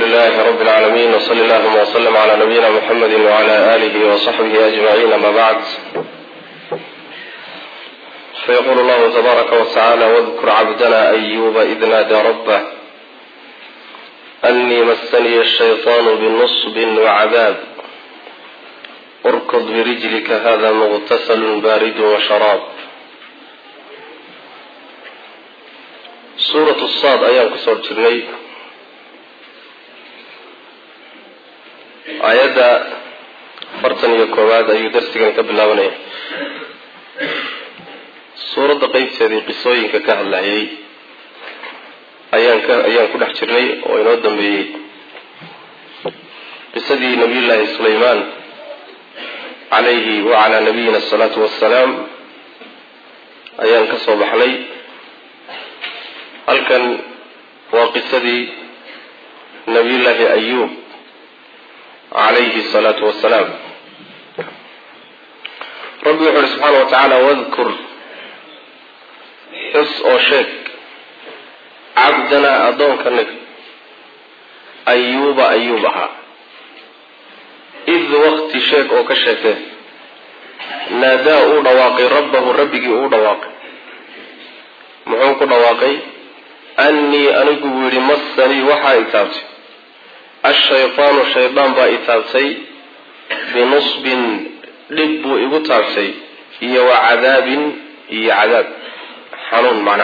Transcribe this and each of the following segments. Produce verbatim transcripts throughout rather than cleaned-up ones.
لله رب العالمين وصلى الله وسلم على نبينا محمد وعلى آله وصحبه أجمعين. ما بعد، فيقول الله تبارك وتعالى: واذكر عبدنا أيوب إذ نادى ربه أني مسني الشيطان بنصب وعذاب اركض برجلك هذا مغتسل بارد وشراب. سورة الصاد أيام كسور جرني آيات فرطن يكواد أيو درسك قبل أوني سورة قيب سيدي قصوين ككهلاهي أيام ك أيام كل حجرني وينودم ب قصدي نبي الله سليمان عليه وعلى نبينا الصلاة والسلام. أيام كسب حلي هل كان وقصدي نبي الله أيوب عليه الصلاة والسلام. ربي يقول سبحانه وتعالى: واذكر حس أو شك عبدنا أدون كنك أيوب أيوبها إذ وقت شك أو كشكه نادى أو رواقي ربه ربك أو رواقي محوك رواقي أني أنقول مسني وحا إتابتي الشيطان الشيطان با إتابتي بنصب لب إغتابتي هي وعذاب هي عذاب حنون معنا.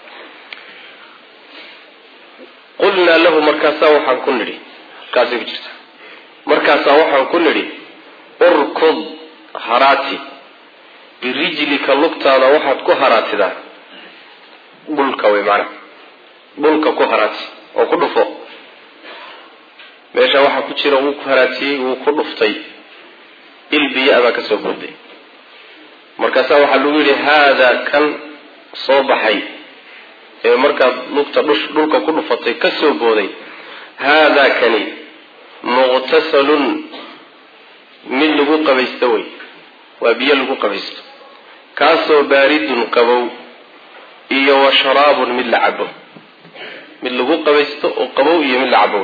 قلنا له مركزا وحن كنري كاسي بجرسا مركزا وحن كنري اركض هراتي برجلك لقطانا وحد كهراتي دا بلك ومعنا بلك كهراتي او كدفو meesha waxa ku jira uu ku haraatiyay uu ku dhuftay ilbiya aba ka soo boday markaas waxa lagu yiri hada kan soo baxay ee marka lugta dhush dhulka ku dhufatay ka soo booday hada kani mughtasalun min lagu qabaysto way waa biyo lagu qabaysto kaasoo baaridun qabow iyo wa sharaabun min la'abo min lagu qabaysto oo qabow iyo min la'abo.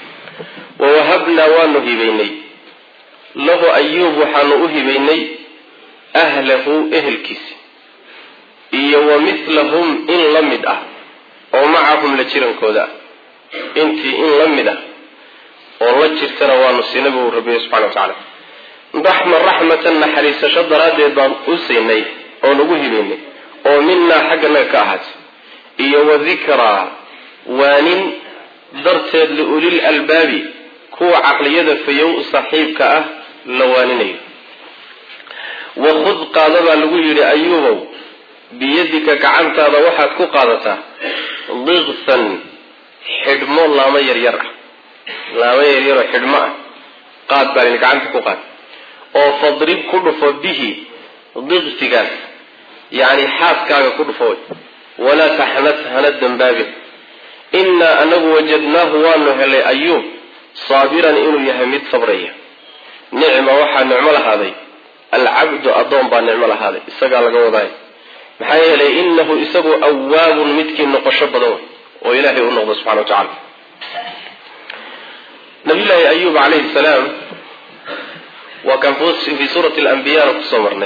ووهبنا ونهبيني له أيوب وحنهبيني أهله أهل كيس إيه ومثلهم إن لمده ومعهم لجيران كودا انتي إن لمده والله جرتنا ونسينبه ربي سبحانه وتعالى رحمة رحمة نحريس شدرات بان أسيني ونهبيني ومنا حقنا كاهت إيه وذكرى وان darteed liulil albaabi kuwa caqliyada fayow saaxiibka ah lawaaninayo. wakhud qaadaba lagu yiri ayuubow biyadika gacantaada waxaad ku qaadataa dighsan xidhmo laama yaryar ah laama yaryar oo xidhmo ah qaad baa in gacanta ku qaad oo fadrib ku dhufo bihi dighsigaas yani xaaskaaga ku dhufo wala tahnat hana dambaabi إنا أنه وجدناه وأنه هلي أيوب صابرا إنه يهمد صبرية نعمة وحا نعمل هذا العبد أضم با نعمل هذا إساق على قوضاي محايا لي إنه إساق أواب متكين نقشب دون وإلهي أنه سبحانه وتعالى. نبي الله أيوب عليه السلام وكان في سورة الأنبياء تصورني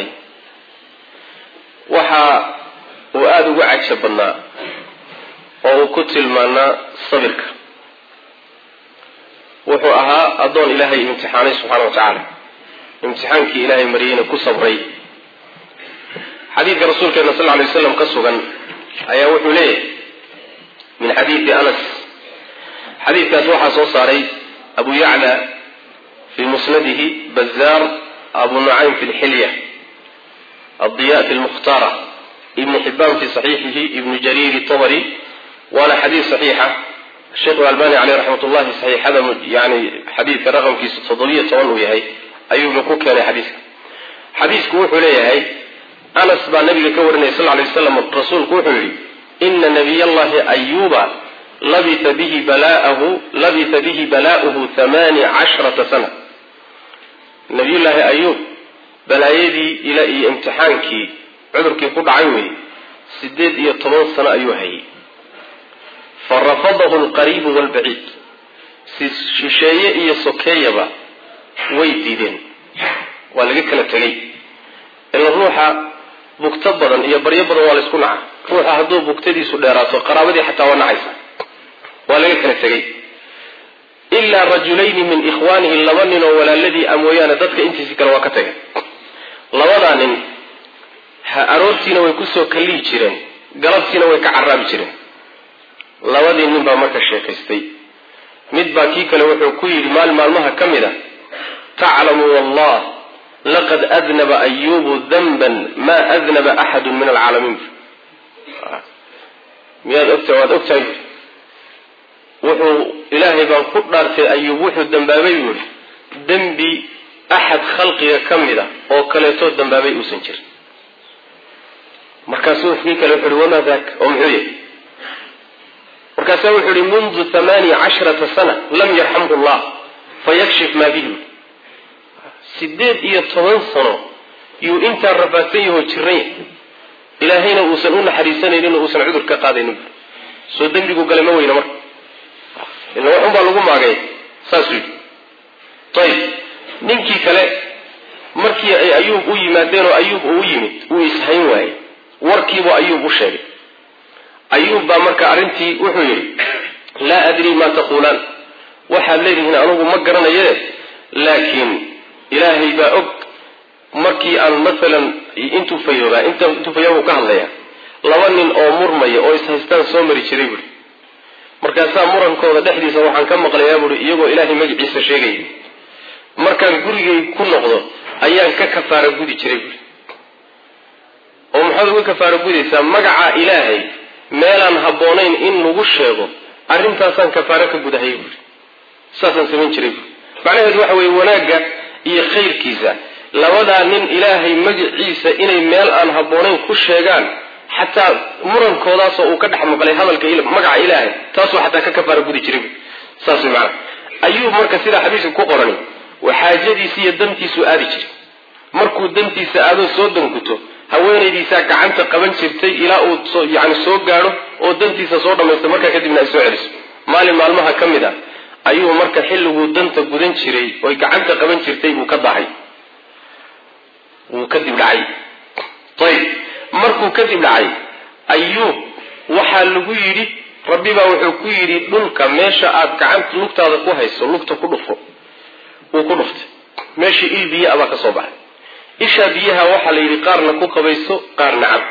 وحا وآذ وعد شبنا oo ku tilmaana sabirka wuxuu ahaa adoon ilaahay imtixaanay subhanahu wa ta'ala imtixaankii ilaahay mariyayna ku sabray. xadiidka rasuulkeena sallallahu alayhi wasallam ka sugan ayaa wuxuu leeyahay min xadiisi Anas xadiidkaas waxaa soo saaray Abu Ya'la fi musnadihi Bazzar Abu Nu'aym fi al-Hilya الضياء في المختارة ابن حبان في صحيحه ابن جرير الطبري وانا حديث صحيحة الشيخ الألباني عليه رحمة الله صحيح هذا يعني حديث رقم في صدرية طوانه يهي أيوب نكوك يعني حديث حديث كوح ليه هي أنس بن نبي كورني صلى الله عليه وسلم الرسول كوح لي إن نبي الله أيوب لبث به بلاءه لبث به بلاؤه ثمان عشرة سنة. نبي الله أيوب بلايدي إلى امتحانك عذرك قد عيوي سديد إيه طمان سنة أيوهي فرفضه القريب والبعيد shisheeye iyo sokeeyaba way diideen waa laga kala tegay ila ruuxa bugta badan iyo baryo badan waa la isku naca ruuxa hadduu bugtadiisu dheeraato qaraabadii xataa waa nacaysa waa laga kala tegay ilaa rajulayni min ikhwaanihi laba nin oo walaaladii amooyaane dadka intiisi kale waa ka tegay labadaa nin aroortiina way kusoo kallihi jireen galabtiina way ka caraabi jireen labadii nin baa marka sheekaystay mid baa kii kale wuxuu ku yidhi maal maalmaha ka mid a taclamu wallah laqad adnaba ayubu danban maa adnaba axadun min alcaalamiin miyaad ogtahay waad ogtahay wuxuu ilaahay baan ku dhaartay ayuub wuxuu dambaabay buuri dembi axad khalqiga ka mid a oo kaleetoo dambaabay uusan jirin markaasuu kii kale wuxu uhi wamaa daak oo muxuu yahay markaasaa wuxuu ihi mundu hamaaniya casharata sana lam yarxamhu llah fayakshif maa bihi sideed iyo toban sano yuu intaa rafaadsan yahoo jiran yahay ilaahayna uusan u naxariisanaynin oo uusan cudur ka qaadaynin soo dembigu galay ma weyna marka ila waxun baa lagu maagay saasuu yidhi ayib ninkii kale markii ay ayuub u yimaadeen oo ayuub uu yimid uu ishayn waayey warkiibuu ayuub u sheegay ayuub baa marka arrintii wuxuu yidhi laa adrii maa taquulaan waxaad leedihiin anugu ma garanaye laakiin ilaahay baa og markii aan maalan intuu fayoobaa intuu fayoobuu ka hadlaya laba nin oo murmaya oo ishaystaan soo mari jiray buui markaasaa murankooda dhexdiisa waxaan ka maqlayaa buui iyagoo ilaahay magaciisa sheegaya markaan gurigay ku noqdo ayaan ka kafaara gudi jiray buui oo maxaad uga kafaara gudaysaa magaca ilaahay meelaan habboonayn in lagu sheego arrintaasaan kafaara ka gudahay buui saasaan samayn jiray buui macnaheedu waxa weeye wanaagga iyo khayrkiisa labadaa nin ilaahay magaciisa inay meel aan habboonayn ku sheegaan xataa murankoodaasoo uu ka dhex maqlay hadalka magaca ilaahay taasoo xataa ka kafaara gudi jiray saas way macana ayuub marka sidaa xadiiska ku qorani xaajadiisa iyo dantiisu aadi jiray markuu dantiisa aado soo dankuto haweenaydiisaa gacanta qaban jirtay ilaa uu soo yani soo gaadho oo dantiisa soo dhamaysto markaa kadibna ay soo celiso maalin maalmaha ka mid a ayuu marka xilliguu danta gudan jiray oy gacanta qaban jirtay buu ka dahay wuu kadib dhacay ayib markuu kadib dhacay ayuub waxaa lagu yidhi rabbi baa wuxuu ku yidhi dhulka meesha aad gacanta lugtaada ku hayso lugta ku dhufo wuu ku dhuftay meeshii il biyo abaa ka soo baxay ishaa biyaha waxaa la yidhi qaarna ku qabayso qaarna cab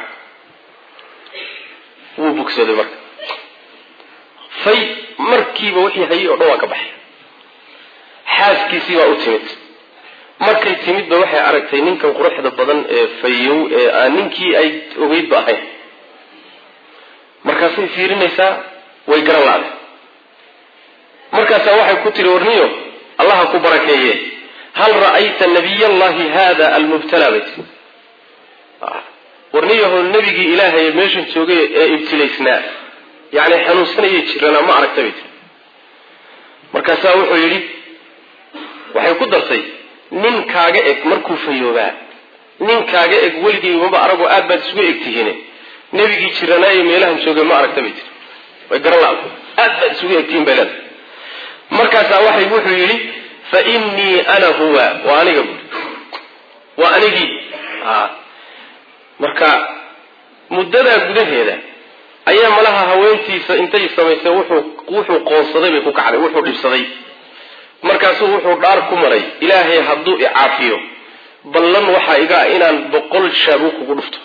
wuu bogsaday marka fay markiiba wixii hayay oo dhan waa ka baxay xaaskiisii baa u timid markay timidba waxay aragtay ninkan quruxda badan ee fayow ee aan ninkii ay ogeydba ahayn markaasay fiirinaysaa way garan la-day markaasaa waxay ku tiri warniyo allaha ku barakeeye hal ra'ayta nabiy allahi hada almubtala bayt warniyaho nabigii ilaahay meeshan joogay ee ibtilaysnaa yani xanuunsanayay jirana ma aragta bayt markaasaa wuxuu yidhi waxay ku dartay nin kaaga eg markuu fayoobaa nin kaaga eg weligay maba aragoo aad baad isugu egtihiine nebigii jiranaayo meelahan joogay ma aragta bay tiri way garan la aad baad isugu egtihiin bay leedahay markaasaa waxay wuxuu yidhi fa innii ana huwa waa aniga buuri waa anigii marka muddadaa gudaheeda ayaa malaha haweentiisa intay samaysay wuxuu wuxuu qoonsaday bay ku kacday wuxuu dhibsaday markaasuu wuxuu dhaar ku maray ilaahay hadduu icaafiyo ballan waxaa iga ah inaan boqol shaabuug kugu dhufto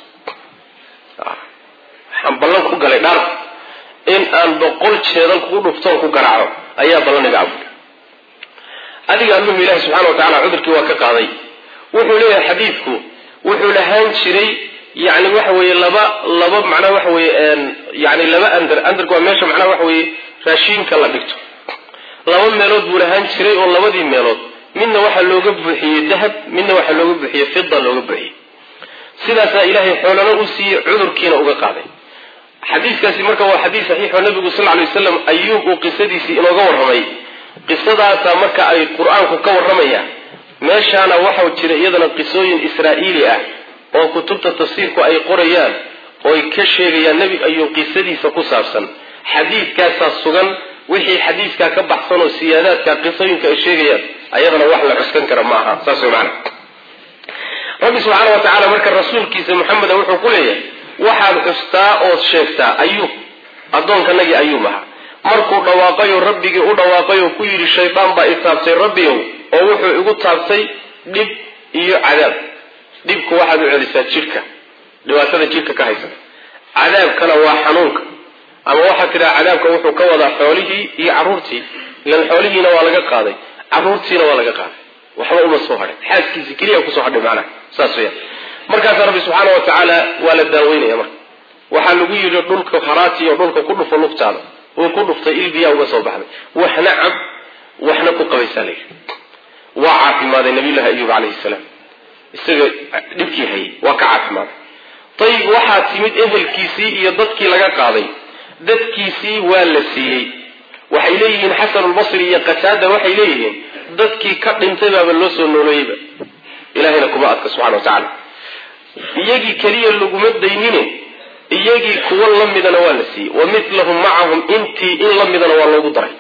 waxaan ballan ku galay dhaar in aan boqol jeedal kugu dhuftoon ku garaaco ayaa ballan iga abuuray adiga alluhu ilaahi subxana wa tacala cudurkii waa ka qaaday wuxuu leeyahay xadiidku wuxuu lahaan jiray yani waxa weeye laba laba macnaha waxa weeye yani laba andar andarku waa meesha macnaha waxa weeye raashiinka la dhigto laba meelood buu lahaan jiray oo labadii meelood midna waxaa looga buuxiyey dahab midna waxaa looga buuxiyey fida looga buuxiyey sidaasaa ilaahay xoolana u siiyey cudurkiina uga qaaday xadiiskaasi marka waa xadiis saxiix oo nabigu sal alay wasalam ayuub uu qisadiisii inooga warramay qisadaasaa marka ay qur-aanku ka warramayaan meeshaana waxaa jira iyadana qisooyin israa'iili ah oo kutubta tafsiirku ay qorayaan oo ay ka sheegayaan nebi ayuub qisadiisa ku saabsan xadiidkaasaa sugan wixii xadiiska ka baxsan oo siyaadaadka qisooyinka ay sheegayaan ayadana wax la cuskan kara ma aha saas weey macna rabbi subhanahu wa ta'ala marka rasuulkiisa Muhammad wuxuu ku leeyahay waxaad custaa oo sheegtaa ayuub adoonkanagi ayuub ah markuu dhawaaqayo rabbigii u dhawaaqayo ku yiri shaydaan baa isaabtay rabbiyow oo wuxuu igu taabtay dib iyo cadaab dibku waxaad u celisaa jirka dhibaatada jirka ka haysa cadaabkana waa xanuunka ama waxa tira cadaabka wuxuu ka wadaa xoolihii iyo caruurtii ilan xoolihiina waa laga qaaday caruurtiina waa laga qaaday waxba uma soo haray xaaskiisa kaliya ku soo hadhay macna saas weeyaan markaas rabbi subhanahu wa ta'ala wala daaweynaya marka waxa lagu yiri dhulka haraati iyo dhulka ku dhufo lugtaada oo ku dhuftay ilbiya uga soo baxday waxna cab waxna ku qabaysanay waa caafimaad nabiga ayuub alayhi salaam isaga dhibkii hay waa ka caafimaad tayib waxa timid ehelkiisii iyo dadkii laga qaaday dadkiisii waa la siiyay waxay leeyihiin Hasan al-Basri iyo Qatada waxay leeyihiin dadkii ka dhintay baa loo soo nooleeyay ilaahina kuma adka subhanahu wa ta'ala iyagii kaliya lagu madaynine iyagii kuwa la midana waa la siiyay wa mithlahum ma'ahum inti in la midana waa loogu daray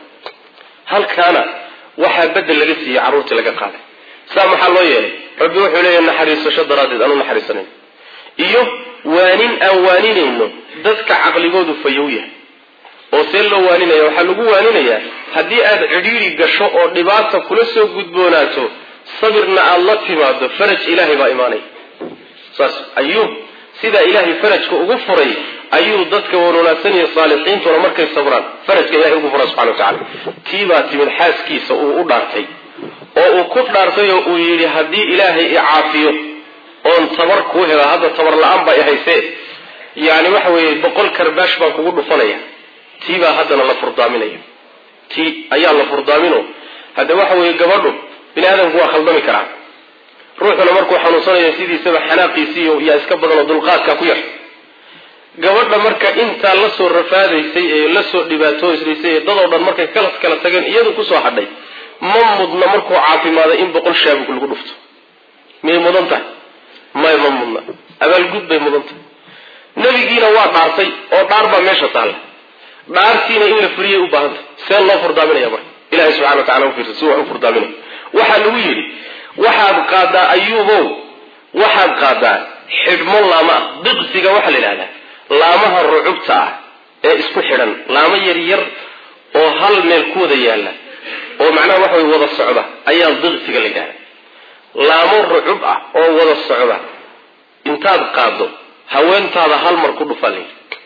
halkaana waxa badal laga siiyay caruurtii laga qaaday saamaxa loo yeelay rabbi wuxuu leeyahay naxariisasho daradeed anu naxariisanay iyo waanin aan waaninayno dadka aqligoodu fayow yahay oo see loo waaninaya waxa lagu waaninaya haddii aad cidhiiri gasho oo dhibaato kula soo gudboonaato sabirna aad la timaado faraj ilaahay baa iimaanay saas ayuu sida ilaahay farajka ugu furay ayuu dadka wanaagsan iyo saalixiinta markay sabraan farajka ilaahay ugu furay subhanahu wa ta'ala tiiba timid xaaskiisa uu u dhaartay oo uu ku dhaartay oo uu yiri hadii ilaahay i caafiyo oon tabar ku helo hada tabar la'aan baa ihayse yaani waxa weeye boqol karbash baan kugu dhufanaya tiiba hadana la furdaaminayo tii ayaa la furdaamino hada waxa weeye gabadhu bini'aadamku waa khaldami karaa ruuxuna markuu xanuunsanayo sidiisaba xanaaqiisii iyo yaa iska badan oo dulqaadka ku yar gabadha marka inta la soo rafaadaysay ee la soo dhibaatooysay dadoo dhan markay kala kala tageen iyadu ku soo hadhay ma mudna markuu caafimaado in boqol shaabug lagu dhufto meel mudanta ma ma mudna abaal gud bay mudanta nabigiina waa dhaartay oo dhaarba meesha taal dhaartiina in la furiyo u baahan seen loo furdaaminaya marka ilaahay subhanahu wa ta'ala u fiirso soo u furdaaminay waxa lagu yiri waxaad qaadaa ayuubow waxaad qaadaa xidhmo laama diqsiga waxa la yiraahdaa laamaha rucubta ah ee isku xidhan laama yar yar oo hal meel ku wada yaala oo macnaha waxa way wada socda ayaa diqsiga la yiraahdaa laamo rucub ah oo wada socda intaad qaado haweentaada hal mar ku dhufalay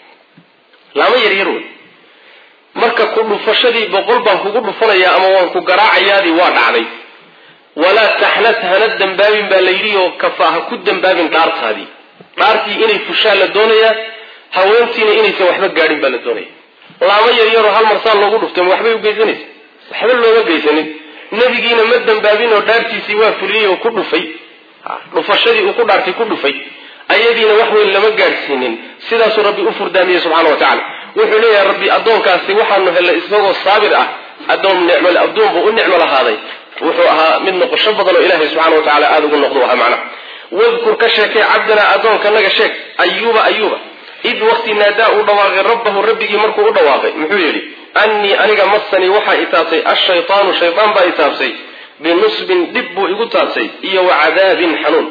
laama yar yar marka ku dhufashadii boqol baan kugu dhufanaya ama waan ku garaacayaadi waa dhacday ولا تحنث هنا الدنبابين بالليلي وكفاها كل دنبابين دارتادي دارتي إني فشال الدنيا هوانتيني إني سوحبك قارين بالدنيا الله ما يريرو هالمرسال لو قلت فتم وحبي وجيزني وحبي لو وجيزني نبي جينا مد دنبابين ودارتي سوا فليه وكل في رفشدي وكل دارتي كل في أيدينا وحوي لما قارسينين سيدا ربي أفر دامي سبحانه وتعالى وحولي يا ربي أدون كاسي وحنه هلا اسمه الصابر أدون نعمل أدون بقول نعمل هذا وحوها من نقش بدل إله سبحانه وتعالى آذ نقضوها معنا واذكر كشك عبدنا أدون كنك شك أيوب أيوب إذ وقت ناداء دواغي ربه ربك مركو دواغي محيولي أني أنك مصني وحا إتاسي الشيطان شيطان با إتاسي بنصب دب إغتاسي إيا وعذاب حنون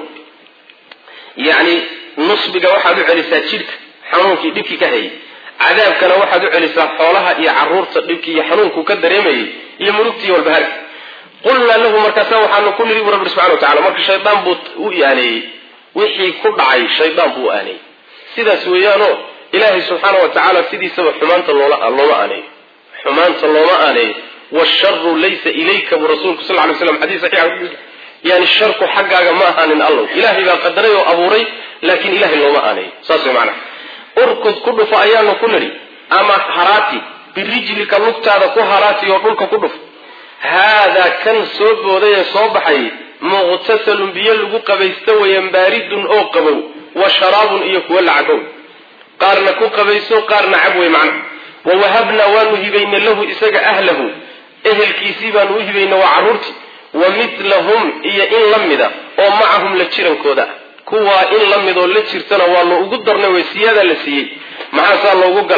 يعني نصبك وحا بعلسا شرك حنونك دبك كهي عذاب كان وحا بعلسا حولها إيا عرورت دبك حنونك كدريمي إيا مركتي والبهارك قلنا له مركزا وحنا كل رب رب سبحانه وتعالى مركز الشيطان بوت يعني وحي كبعي الشيطان بو اني سيدا سويانو إلهي سبحانه وتعالى سيدي سوى حمانة الله اني حمانة الله اني والشر ليس إليك برسولك صلى الله عليه وسلم حديث صحيح يعني الشرك حقا ما هان الله إلهي لا قدره وأبوري لكن إلهي الله اني صاصي معنا اركض كل فأيان كل ري أما حراتي برجلك النقطة هذا كو حراتي وقلك كل هذا كان صوب وذي صبحي مغتسل بيلغو قبيستو ينبارد أو قبو وشراب إيكو العدو قارنا كو قبيستو قارنا عبوي معنا ووهبنا ونهبين له إساق أهله أهل كيسيبا نهبين وعرورتي ومثلهم إيا إن لمدا ومعهم لتشيرن كودا كوا إن لمدا لتشيرتنا والله أقدرنا وسيادة لسيي مع سال الله قلي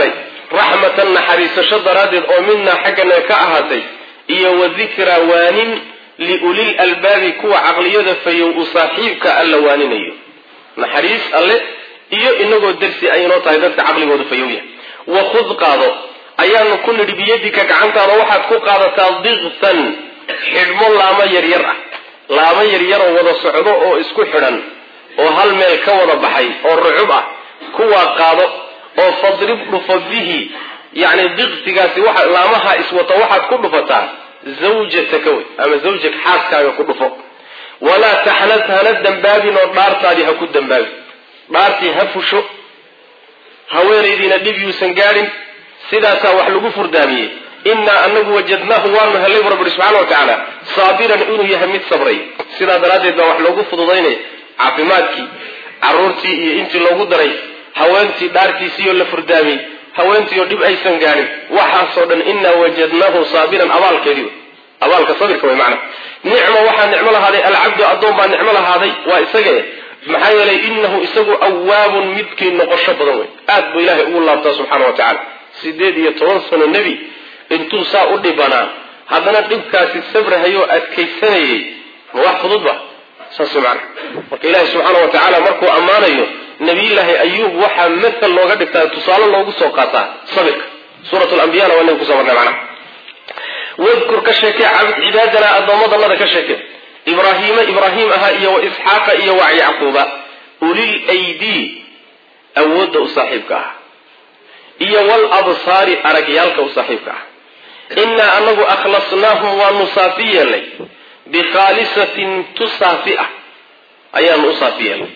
raxmatan naxariisasho daraaddeed oo midnaa xaggana ka ahaatay iyo wadikra waanin liulil albaabi kuwa caqliyada fayow u saaxiibka alla waaninayo naxariis alle iyo inagoo darsi ay inoo tahay dadka caqligooda fayowya wakhud qaado ayaanu ku nidhi biyadika gacantaada waxaad ku qaadataa diqtan xidhmo laamo yaryar ah laamo yaryaroo wada socdo oo isku xidhan oo hal meel ka wada baxay oo rucub ah kuwaa qaado oo fadrib dhufa bihi yani diqtigaasi waxa laamaha iswata waxaad ku dhufataa zawjataka wey ama zawjak xaaskaaga ku dhufo walaa taxnad hana dambaabin oo dhaartaadii ha ku dambaabin dhaartii ha fusho haweenaydiina dhib yuusan gaadhin sidaasaa wax lagu furdaamiyey innaa anagu wajadnaahu waanu helay bu rabbi subxana wa tacaala saabiran inuu yahay mid sabray sidaa daraaddeed baa wax loogu fududaynaya caafimaadkii caruurtii iyo intii loogu daray haweentii dhaartiisiioo la furdaamiyey haweentii oo dhib aysan gaadhin waxaasoo dhan innaa wajadnaahu saabiran abaalkeedii abaalka sabirka way macna nicmo waxaa nicmo lahaaday alcabdu addoon baa nicmo lahaaday waa isagee maxaa yeelay innahu isagu awaabun midkii noqosho badan wey aad buu ilaahay ugu laabtaa subxaana wa tacaala sideed iyo toban sano nebi intuu saa u dhibanaa haddana dhibkaasi sabrahayoo adkaysanayay ma wax fududba saas macna marka ilaahay subxaana wa tacaala markuu ammaanayo nabiyullaahi ayuub waxaa mathal looga dhigtaa tusaale loogu soo qaataa sabirka suurat lambiyana waa nabi kusoo marnay macnaha wadkur ka sheekee cibaadana addoommadanada ka sheekee ibraahiima ibraahim ahaa iyo wa isxaaqa iyo wa yacquuba ulil aydii awoodda u saaxiibka ah iyo wal absaari aragyaalka u saaxiibka ah innaa anagu akhlasnaahum waanu saafi yeelnay bikhaalisatin tu saafi ah ayaanu u saafi yeelnay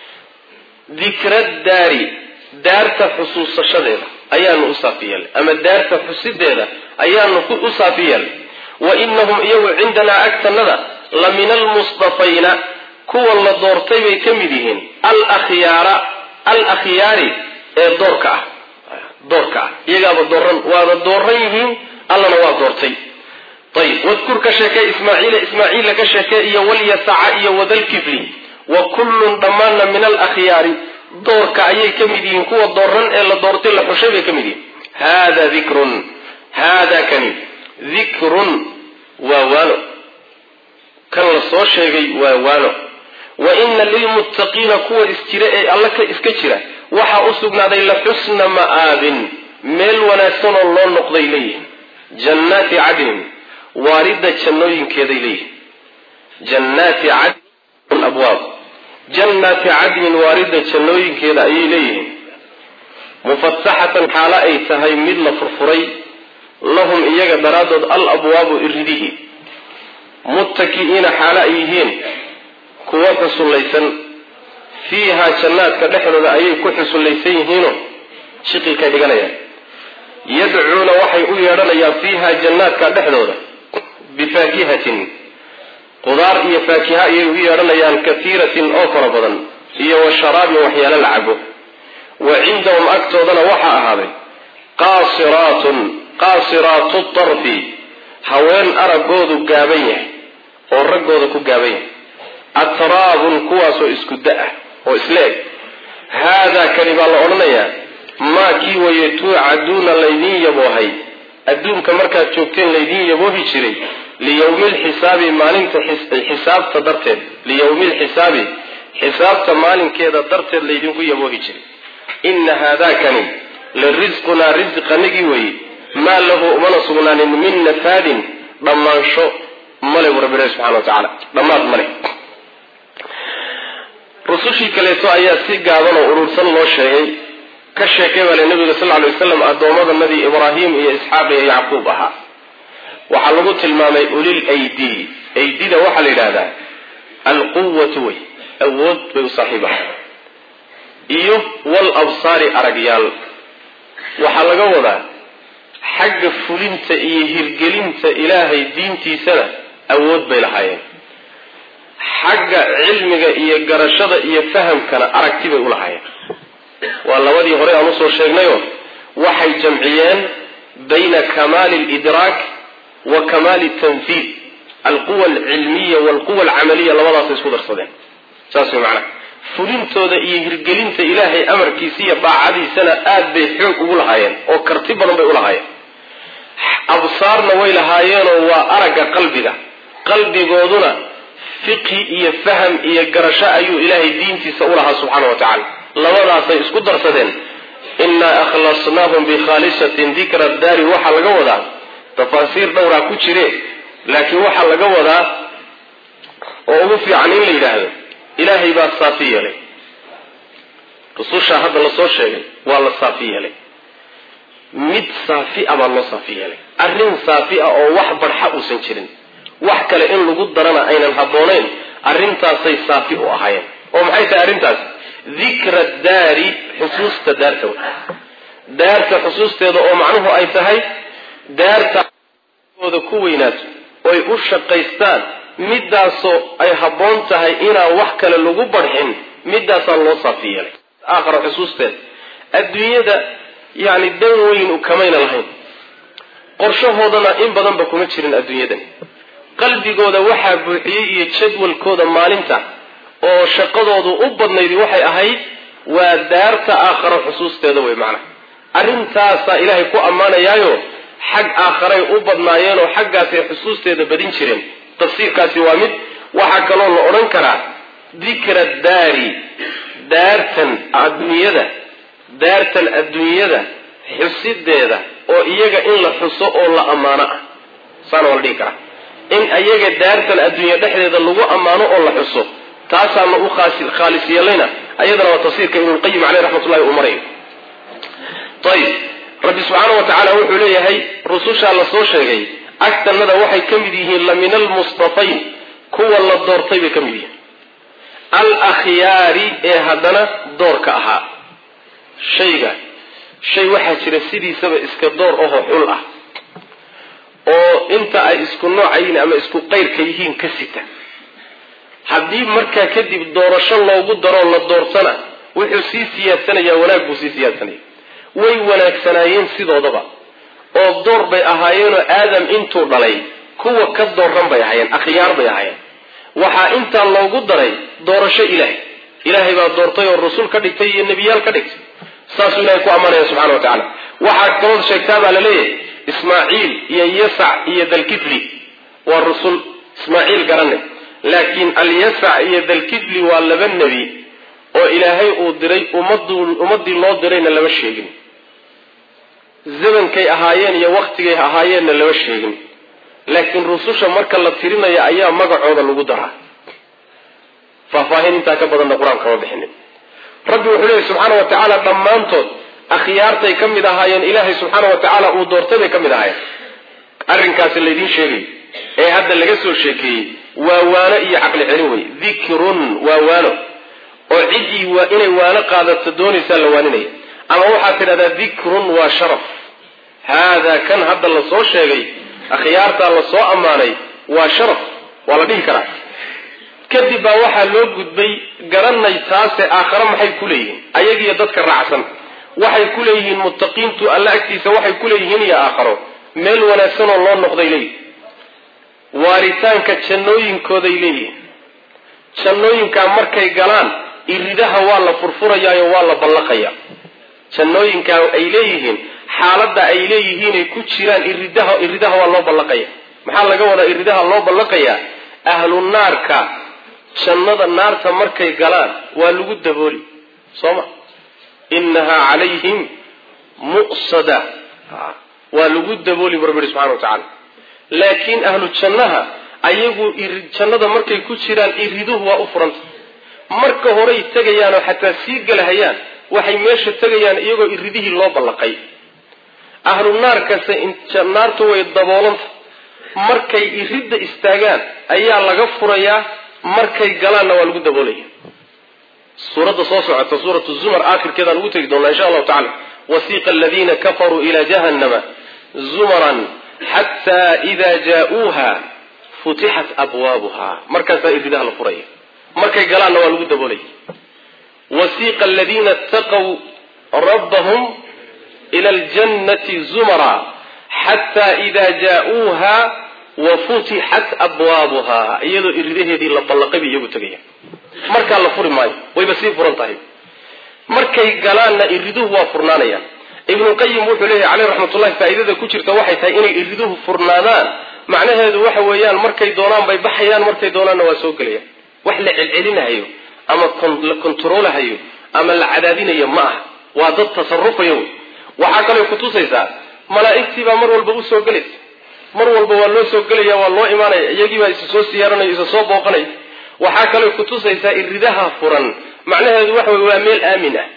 dikra daari daarta xusuusashadeeda ayaanu u saafi yeelnay ama daarta xusideeda ayaanu u saafi yeelnay wa inahum iyagu cindanaa agtanada la min almustafayna kuwa la doortay bay ka mid yihiin alkhyaara alakhyaari ee doorka ah doorka ah iyagaaba dooran waaba dooran yihiin allana waa doortay ayib wadkur ka sheekee ismaaciila ismaaciila ka sheekee iyo walyasaca iyo wadalkifli wa kullun dhammaanna min alakhyaari doorka ayay ka mid yihiin kuwa dooran ee la doortay la xushay bay ka mid yihiin hada dikrun hada kani dikrun waa waano kan la soo sheegay waa waano wa ina lilmuttaqiina kuwa isjira ee alla ka iska jira waxaa u sugnaaday la xusna ma'aabin meel wanaagsan oo loo noqday leeyihin jannaati cadnin waaridda jannooyinkeeday leeyihin jannaati cadnin abwaab jannaati cadnin waaridda jannooyinkeeda ayay leeyihiin mufataxatan xaalo ay tahay mid la furfuray lahum iyaga daraaddood al abwaabu iridihi muttaki'iina xaalo ay yihiin kuwa xusullaysan fiihaa jannaadka dhexdooda ayay ku xusullaysan yihiinoo shiqilkay dhiganayaan yadcuuna waxay u yeedhanayaan fiihaa jannaadka dhexdooda bifaakihatin qudaar iyo faakiha ayay u yeedhanayaan katiiratin oo fara badan iyo wa sharaabin waxyaalo la cabo wa cindahum agtoodana waxaa ahaaday qaasiraatun qaasiraatu tarfi haween araggoodu gaaban yahay oo raggooda ku gaaban yahay atraabun kuwaasoo isku da-ah oo isla eg haadaa kani baa la odhanayaa maa kii waye tuucaduuna laydiin yaboohay adduunka markaad joogteen laydiin yaboohi jiray liyawmi lxisaabi maalinta xisaabta darteed liyawmi lxisaabi xisaabta maalinkeeda darteed laydinku yaboohi jiray ina haadaakani la risqunaa risqanagii weye maa lahu umana sugnaanin min nafaadin dhammaansho male bu rabbi ilahi subxana wa tacaala dhammaad male rusushii kaleeto ayaa si gaaban oo urursan loo sheegay ka sheekay bale nabiga sal alay wasalam addoomadanadii ibraahim iyo isxaaq iyo yacquub ahaa waxaa lagu tilmaamay ulil aydi aydida waxaa la yidhahdaa alquwatu wey awood bay u saaxiib ahay iyo wal absaari aragyaal waxaa laga wadaa xagga fulinta iyo hirgelinta ilaahay diintiisana awood bay lahaayeen xagga cilmiga iyo garashada iyo fahamkana aragti bay u lahaayeen waa labadii hore aan usoo sheegnayoo waxay jamciyeen bayna kamaali lidraak wa kamaali tanfiid alquwa alcilmiya walquwa alcamaliya labadaasay isku darsadeen saas way macnaha fulintooda iyo hirgelinta ilaahay amarkiisa iyo daacadiisana aad bay xoog ugu lahaayeen oo karti badan bay u lahaayeen. absaarna way lahaayeenoo waa aragga qalbiga, qalbigooduna fiqhi iyo faham iyo garasho ayuu ilaahay diintiisa u lahaa subxaana wa tacaala. labadaasay isku darsadeen. innaa akhlasnaahum bikhaalisatin dikra daari waxaa laga wadaa tafaasiir dhowraa ku jire, laakiin waxaa laga wadaa oo ugu fiican in la yidhaahdo ilaahay baa saafi yeelay. rususha hadda lasoo sheegay waa la saafi yeelay, mid saafi a baa loo saafi yeelay. arrin saafi ah oo wax barxa uusan jirin, wax kale in lagu darana aynan habboonayn, arrintaasay saafi u ahaayeen. oo maxay tahay arrintaas? dikra daari, xusuusta daarta wey. daarta xusuusteeda oo macnuhu ay tahay daarta ooda ku weynaato oy u shaqaystaan, midaasoo ay habboon tahay inaan wax kale lagu barxin, midaasaa loo saafi yeelay. aakhara xusuusteeda adduunyada yani dan weyn kamayna lahayn, qorshahoodana in badanba kuma jirin adduunyadan. qalbigooda waxaa buuxiyey iyo jadwalkooda maalinta oo shaqadoodu u badnayd waxay ahayd waa daarta aakhara xusuusteeda wey. macnaha arrintaasaa ilaahay ku ammaanayaayo xag aakharay u badnaayeen oo xaggaasay xusuusteeda badin jireen. tafsiirkaasi waa mid. waxaa kaloo la odhan karaa dikra daari, daartan adduunyada daartan adduunyada xusideeda oo iyaga in la xuso oo la ammaano ah, saana waa la dhihi karaa. in iyaga daartan adduunya dhexdeeda lagu ammaano oo la xuso, taasaana u khaalis yeelayna ayadana waa tafsiirka ibnulqayim caleyh raxmatullahi uu marayo. ayib, rabbi subxaana wa tacaala wuxuu leeyahay rusushaa la soo sheegay agtanada waxay ka mid yihiin la min almustafayn, kuwa la doortay bay ka mid yihiin, alakhyaari ee haddana doorka ahaa. shayga shay waxaa jira sidiisaba iska door ahoo xul ah oo inta ay isku noocayiin ama isku qayrka yihiin ka sita. haddii markaa kadib doorasho loogu daroo la doortana wuxuu sii siyaadsanayaa, wanaag buu sii siyaadsanaya. way wanaagsanaayeen sidoodaba oo door bay ahaayeenoo aadam intuu dhalay kuwa ka dooran bay ahaayeen, akhyaar bay ahaayeen. waxaa intaa loogu daray doorasho ilaahay. ilaahay baa doortay oo rasul ka dhigtay iyo nebiyaal ka dhigtay. saasuu ilahay ku ammaanaya subxana wa tacaala. waxaa kaloo sheegtaa baa la leeyahay ismaaciil iyo yasac iyo dalkifli waa rusul. ismaaciil garanay, laakiin alyasac iyo dalkifli waa laba nebi oo ilaahay uu diray, ummadii loo dirayna lama sheegin. zamankay ahaayeen iyo waktigay ahaayeenna lama sheegin, laakiin rususha marka la tirinayo ayaa magacooda lagu daraa. faahfaahin intaa ka badanna qur-aanka kama bixinin. rabbi wuxuu leeyahy subxaana wa tacaala dhammaantood akhyaartay ka mid ahaayeen, ilaahay subxaana wa tacaala uu doortay bay ka mid ahaayeen. arrinkaasi laydiin sheegay ee hadda laga soo sheekeeyey waa waano iyo caqli celin wey. dikrun waa waano oo ciddii waa inay waano qaadato doonaysaa la waaninaya. ama waxaad tidhahdaa dikrun waa sharaf. haadaa kan hadda la soo sheegay akhyaartaa la soo ammaanay waa sharaf, waa la dhihi karaa. kadib baa waxaa loo gudbay garanay taase aakhare maxay ku leeyihiin ayagiiyo dadka raacsan. waxay ku leeyihiin muttaqiintu alla agtiisa waxay ku leeyihiin iyo aakharo meel wanaagsanoo loo noqday leeyihin. waaritaanka jannooyinkooday leeyihiin. jannooyinkaa markay galaan iridaha waa la furfurayaayo waa la ballaqaya. jannooyinkaa ay leeyihiin xaaladda ay leeyihiinay ku jiraan iridaha iridaha waa loo ballaqaya. maxaa laga wadaa iridaha loo ballaqayaa? ahlu naarka jannada naarta markay galaan waa lagu dabooli, sooma inahaa calayhim mu'sada, waa lagu dabooli bu rabbi subxana wa tacaala. laakiin ahlu jannaha ayagu jannada markay ku jiraan iriduhu waa u furanta. marka horey tegayaanoo xataa sii galahayaan waxay meesha tegayaan iyagoo iridihii loo ballaqay. ahlu naarkase naartu way daboolanta, markay iridda istaagaan ayaa laga furayaa, markay galaanna waa lagu daboolaya. suuradda soo socota suuratu zumar aakhirkeedaan ugu tegi doonaa insha allahu tacala. wasiiqa aladiina kafaruu ilaa jahannama zumaran xataa idaa jaa-uuha futixat abwaabuha, markaasaa iridaha la furaya. markay galaanna waa lagu daboolaya. wasiiqa aladiina itaqow rabbahum ila aljannati zumara xataa idaa jaa-uuha wafutixat abwaabuha, iyadoo iridaheedii la ballaqay bay iyagu tegaya. markaa la furi maayo, wayba sii furan tahay. markay galaanna iriduhu waa furnaanayaan. ibnu qayim wuxuu leeyahay caleyh raxmatullahi faa'iidada ku jirta waxay tahay inay iriduhu furnaadaan macnaheedu waxa weeyaan markay doonaan bay baxayaan, markay doonaanna waa soo gelayaan. wax la celcelinayo ama la kontroolahayo ama la cadaadinayo ma aha, waa dad tasarufayo. waxaa kaloo kutusaysaa malaa'igtii baa mar walba u soo gelaysa, mar walba waa loo soo gelaya, waa loo imaanaya, iyagii baa isa soo siyaaranaya, isa soo booqanaya. waxaa kaloo kutusaysaa iridaha furan macnaheedu waxa wey waa meel aamin ah.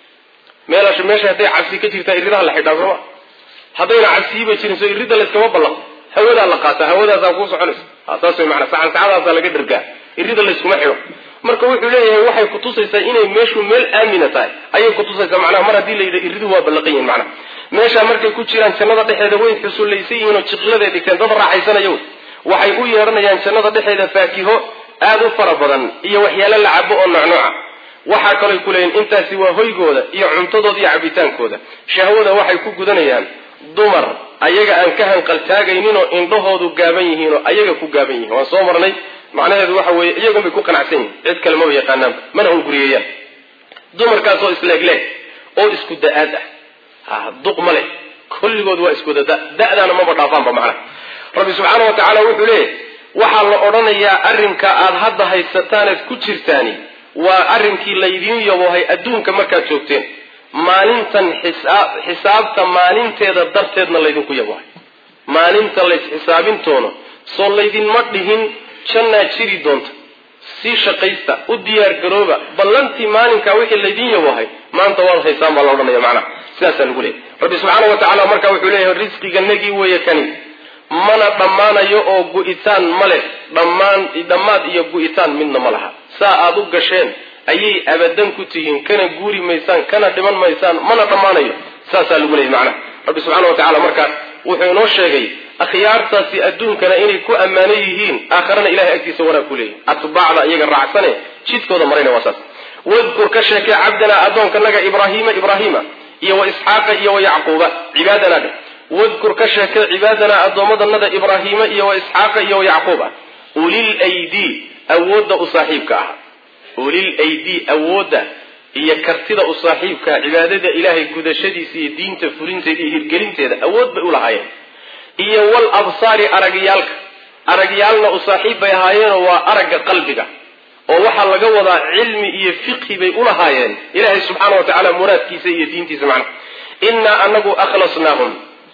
meelasha meesha hadday cabsi ka jirtaa iridaha la xidhaa sooma, haddayna cabsiyiba jirin soo irida layskama ballaqo, hawadaa la qaata, hawadaasaa kuu soconaysa. saas way macnaa sacan sacadaasaa laga dhargaa, irida layskuma xidho. marka wuxuu leeyahay waxay kutusaysaa inay meeshu meel aamina tahay ayay kutusaysaa macnaha mar haddii la yidha iriduhu waa ballaqan yihin macnaha. meeshaa markay ku jiraan jannada dhexeeda way xusullaysan yihiin oo jiqiladay dhigteen, dad raaxaysanayo. waxay u yeedhanayaan jannada dhexeeda faakiho aada u fara badan iyo waxyaalo la cabo oo noocnooca. waxaa kaloo ku leeyihin intaasi waa hoygooda iyo cuntadooda iyo cabitaankooda. shahwada waxay ku gudanayaan dumar ayaga aan ka hanqaltaagayninoo indhahoodu gaaban yihiinoo ayaga ku gaaban yihiin. waan soo marnay macnaheedu waxa weeye iyagun bay ku qanacsan yihin, cid kale maba yaqaanaanba, mana hunguriyeeyaan. dumarkaasoo isleegleeg oo isku da-aad ah, duq ma leh, kulligood waa isku dada, da-daana maba dhaafaanba macnaha. rabbi subxaana wa tacaala wuxuu leeyahy waxaa la odhanayaa arrinka aada hadda haysataanaad ku jirtaani waa arrinkii laydiin yabohay adduunka markaad joogteen. maalintan xisaab xisaabta maalinteeda darteedna laydinku yabohay. maalinta laysxisaabintoono soo laydinma dhihin jannaad jiri doonta, sii shaqaysta, u diyaar garooba, ballantii maalinkaa wixii laydin yabohay maanta waad haysaan baa la odhanaya macnaha. sidaasaa lagu leeyahy. rabbi subxaana wa tacaala marka wuxuu leeyahay risqiganagii weeye kani, mana dhammaanayo oo gu-itaan ma leh, dhammaan dhammaad iyo gu-itaan midna ma laha. saa aada u gasheen ayay abadan ku tihiin, kana guuri maysaan, kana dhiman maysaan, mana dhammaanayo. saasaa lagu leeyahy macnaha. rabbi subxaana wa tacaala marka wuxuu inoo sheegay akhyaartaasi adduunkana inay ku ammaano yihiin, aakharana ilahay agtiisa wanaag ku leeyihin. atbaacda iyaga raacsane jidkooda marayna waa saas. wadkur ka sheekee cabdanaa addoonkanaga ibraahiima ibraahiima iyo wa isxaaqa iyo wa yacquuba cibaadana dheh. wadkur ka sheekee cibaadana addoommadanada ibraahiima iyo wa isxaaqa iyo wa yacquuba ulil aydii awoodda u saaxiibka ah. ulil aydii awoodda iyo kartida u saaxiibka cibaadada ilaahay gudashadiisa iyo diinta fulinteeda iyo hirgelinteeda awood bay u lahaayeen. iyo wal absaari aragyaalka, aragyaalna u saaxiib bay ahaayeenoo waa aragga qalbiga, oo waxaa laga wadaa cilmi iyo fiqhi bay u lahaayeen ilaahay subxaana wa tacaala muraadkiisa iyo diintiisa macnaha. innaa anagu akhlasnaahum,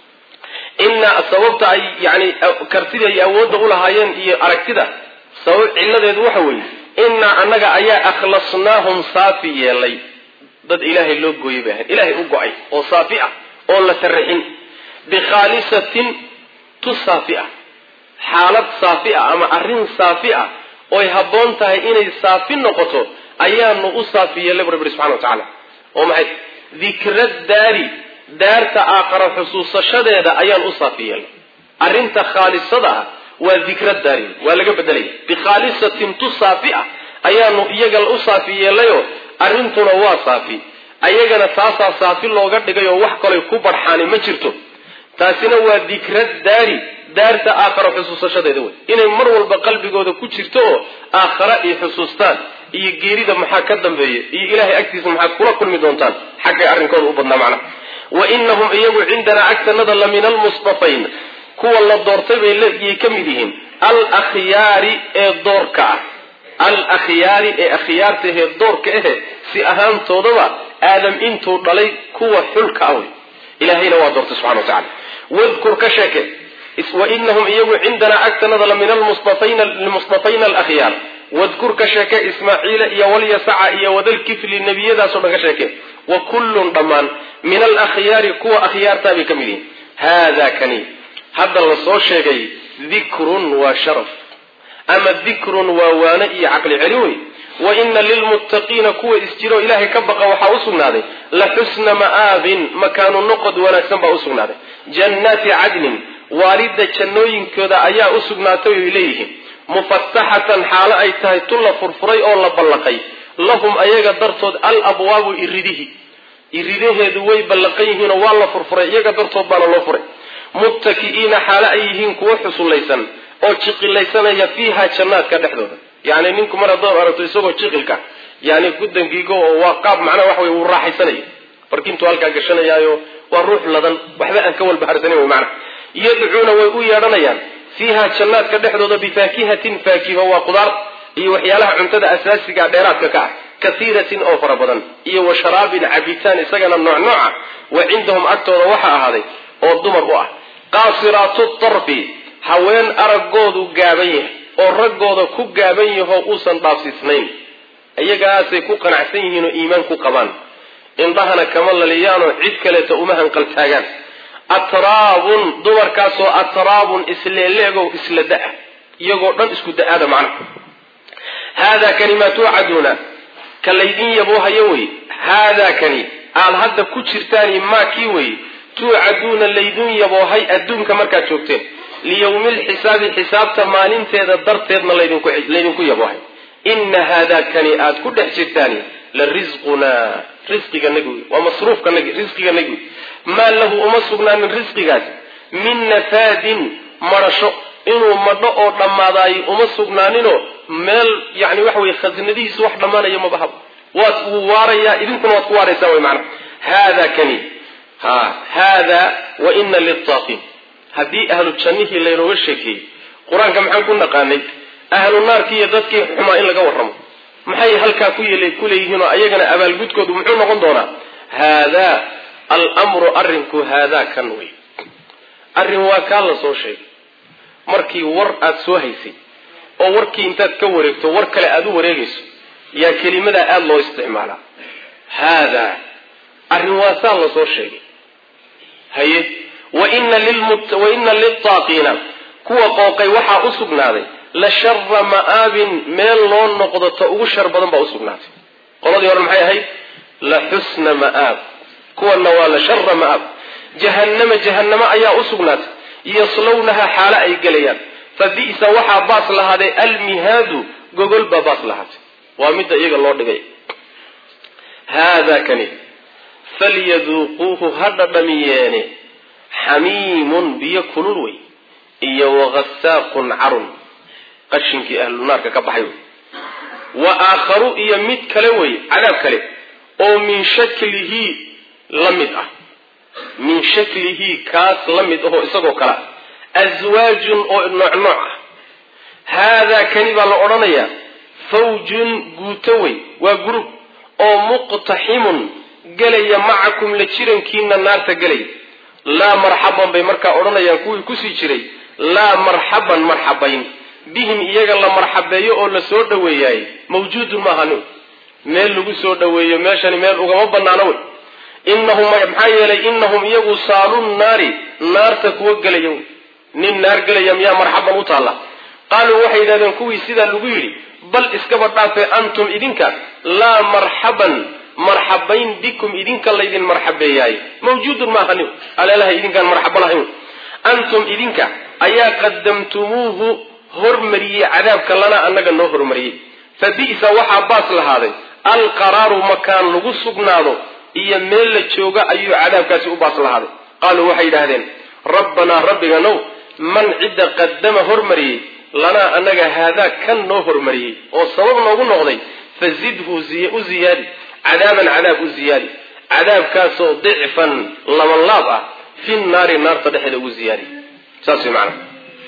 innaa sababta ay yani kartida ay awoodda u lahaayeen iyo aragtida sabab cilladeedu waxa weeye innaa annaga ayaa akhlasnaahum saafi yeelay. dad ilaahay loo gooyay bay ahayn, ilaahay u go-ay oo saafi ah oon la sarrixin. bikhaalisatin tu saafi ah, xaalad saafi ah ama arrin saafi ah ooy habboon tahay inay saafi noqoto ayaanu u saafi yeelay bu rabbi subxana wa tacaala. oo maxay dikra daari, daarta aakhara xusuusashadeeda ayaan u saafi yeelay. arrinta khaalisada ah waa dikra daari, waa laga bedelaya. bikhaalisatin tu saafi ah ayaanu iyaga u saafi yeelayoo arrintuna waa saafi, ayagana taasaa saafi looga dhigay oo wax kaley ku barxaani ma jirto. taasina waa dikra daari, daarta aakhara xusuusashadeeda wey, inay mar walba qalbigooda ku jirto oo aakhara iyo xusuustaan iyo geerida maxaa ka dambeeya iyo ilaahay agtiisa maxaad kula kulmi doontaan, xaggay arrinkooda u badnaa macnaha. wa inahum iyagu cindanaa agtanada la min almusdafayn, kuwa la doortay bayay ka mid yihiin, alakhyaari ee doorka ah, alakhyaari ee akhyaarta ahee doorka ahe si ahaantoodaba aadam intuu dhalay kuwa xulka ah wey, ilaahayna waa doortay subxana wa tacala. wadkur ka sheeke wainahum iyagu cindanaa agtanada la min almusdafayna alakhyaar. wadkur ka sheeke ismaaciila iyo walyasaca iyo wadalkifli nebiyadaasoo dhan ka sheeke. wa kullun dhammaan min alakhyaari kuwa akhyaartaabay ka mid yihiin. haada kani hadda la soo sheegay dikrun waa sharaf, ama dikrun waa waane iyo caqli celi wey. wa ina lilmuttaqiina kuwa isjiro ilaahay ka baqa waxaa u sugnaaday la xusna ma'aabin, makaanu noqod wanaagsan baa u sugnaaday. jannaati cadnin, waalida jannooyinkooda ayaa u sugnaatay oy leeyihiin. mufataxatan xaalo ay tahay tu la furfuray oo la ballaqay, lahum ayaga dartood alabwaabu iridihi, iridaheedu way ballaqan yihiinoo waa la furfuray, iyaga dartood baana loo furay. muttaki'iina xaalo ay yihiin kuwo xusullaysan oo jiqilaysanaya fiiha jannaadka dhexdooda. yani ninku mar haddoo aragto isagoo jiqilka yani gudankiiga oo waa qaab macnaha waxa wey uu raaxaysanayo barkintuu halkaa gashanayaayo waa ruux ladan waxba aan ka walbaharsanin wy macnaha yadcuuna way u yeedhanayaan fiiha jannaadka dhexdooda bifaakihatin faakiho waa qudaar iyo waxyaalaha cuntada asaasiga dheeraadka ka ah kaiiratin oo fara badan iyo wa sharaabin cabitaan isagana nooc nooca wa cindahum agtooda waxaa ahaaday oo dumar u ah qaasiraatu tarfi haween araggoodu gaaban yahay oo raggooda ku gaaban yahoo uusan dhaafsiisnayn iyagaasay ku qanacsan yihiin oo iimaan ku qabaan indhahana kama laliyaanoo cid kaleeta uma hanqaltaagaan atraabun dumarkaasoo atraabun isleeleegow isla da-a iyagoo dhan isku da-aada macnaha haadaa kani maa tuucaduuna ka laydin yaboohayo wey haadaa kani aad hadda ku jirtaani maa kii wey tuucaduuna laydin yaboohay adduunka markaad joogteen liyawmi lxisaabi xisaabta maalinteeda darteedna laydinku yaboohay ina haadaa kani aad ku dhex jirtaani la risqunaa risqiganagi wey waa masruufkanagi risqiganagi wey maa lahu uma sugnaanin risqigaas min nafaadin madhasho inuu madho oo dhammaadaayo uma sugnaaninoo meel yani waxa weye khasnadihiisu wax dhammaanayo mabahab waad wuu waarayaa idinkuna waad ku waaraysaa way macana haada kani ha haadaa wa ina liltaaqiin haddii ahlu jannihii laynooga sheekeeyey qur-aanka maxaan ku naqaanay ahlu naarkii iyo dadkii xumaa in laga warramo maxay halkaa ku yeel ku leeyihiinoo ayagana abaalgudkoodu muxuu noqon doonaa haadaa almru arrinku haadaa kan wey arrin waa kaa la soo sheegay markii war aada soo haysay oo warkii intaad ka wareegto war kale aada u wareegayso yaa kelimadaa aada loo isticmaalaa haadaa arrin waa saa la soo sheegay haye waina liltaaqiina kuwa qooqay waxaa u sugnaaday la shara ma'aabin meel loo noqdo ta ugu shar badan baa usugnaatay qoladii hore maxay ahayd la xusna ma'aab kuwana waa la shara ma'aab jahannama jahannamo ayaa u sugnaatay yaslawnaha xaalo ay gelayaan fa bi'sa waxaa baas lahaaday almihaadu gogol baa baas lahaatay waa midda iyaga loo dhigay haadaa kani falyaduuquuhu ha dhadhamiyeene xamiimun biyo kulul wey iyo wagasaaqun carun qashinkii ahlu naarka ka baxay wey wa aakharu iyo mid kale wey cadaab kale oo min shaklihi la mid ah min shaklihi kaas la mid ahoo isagoo kale aswaajun oo nooc nooc ah haadaa kani baa la odhanayaa fawjun guuto wey waa gurub oo muqtaximun gelaya macakum la jirankiina naarta gelaya laa marxaban bay markaa odhanayaan kuwii kusii jiray laa marxaban marxabayn bihim iyaga la marxabeeyo oo la soo dhaweeyaay mawjuudun maahanin meel lagu soo dhaweeyo meeshani meel ugama banaano wey inahum maxaa yeelay inahum iyagu saalun naari naarta kuwa gelaya wey nin naar gelaya miyaa marxaban u taalla qaaluu waxay yidhahdeen kuwii sidaa lagu yidhi bal iskaba dhaafee antum idinka laa marxaban marxabayn bikum idinka laydin marxabeeyaay mawjuudun maahanin aleelaha idinkaan marxabo lahayn antum idinka ayaa qadamtumuuhu hormariyey cadaabka lana annaga noo hormariyey fa bi'sa waxaa baas lahaaday alqaraaru makaan lagu sugnaado iyo meel la jooga ayuu cadaabkaasi u baas lahaaday qaaluu waxay yidhaahdeen rabbanaa rabbiganow man cidda qadama hormariyey lanaa annaga haadaa kan noo hormariyey oo sabab noogu noqday fazidhu u ziyaadi cadaaban cadaab u ziyaadi cadaabkaasoo dicfan laban laab ah fi naari naarta dhexeeda ugu ziyaadi saas way macana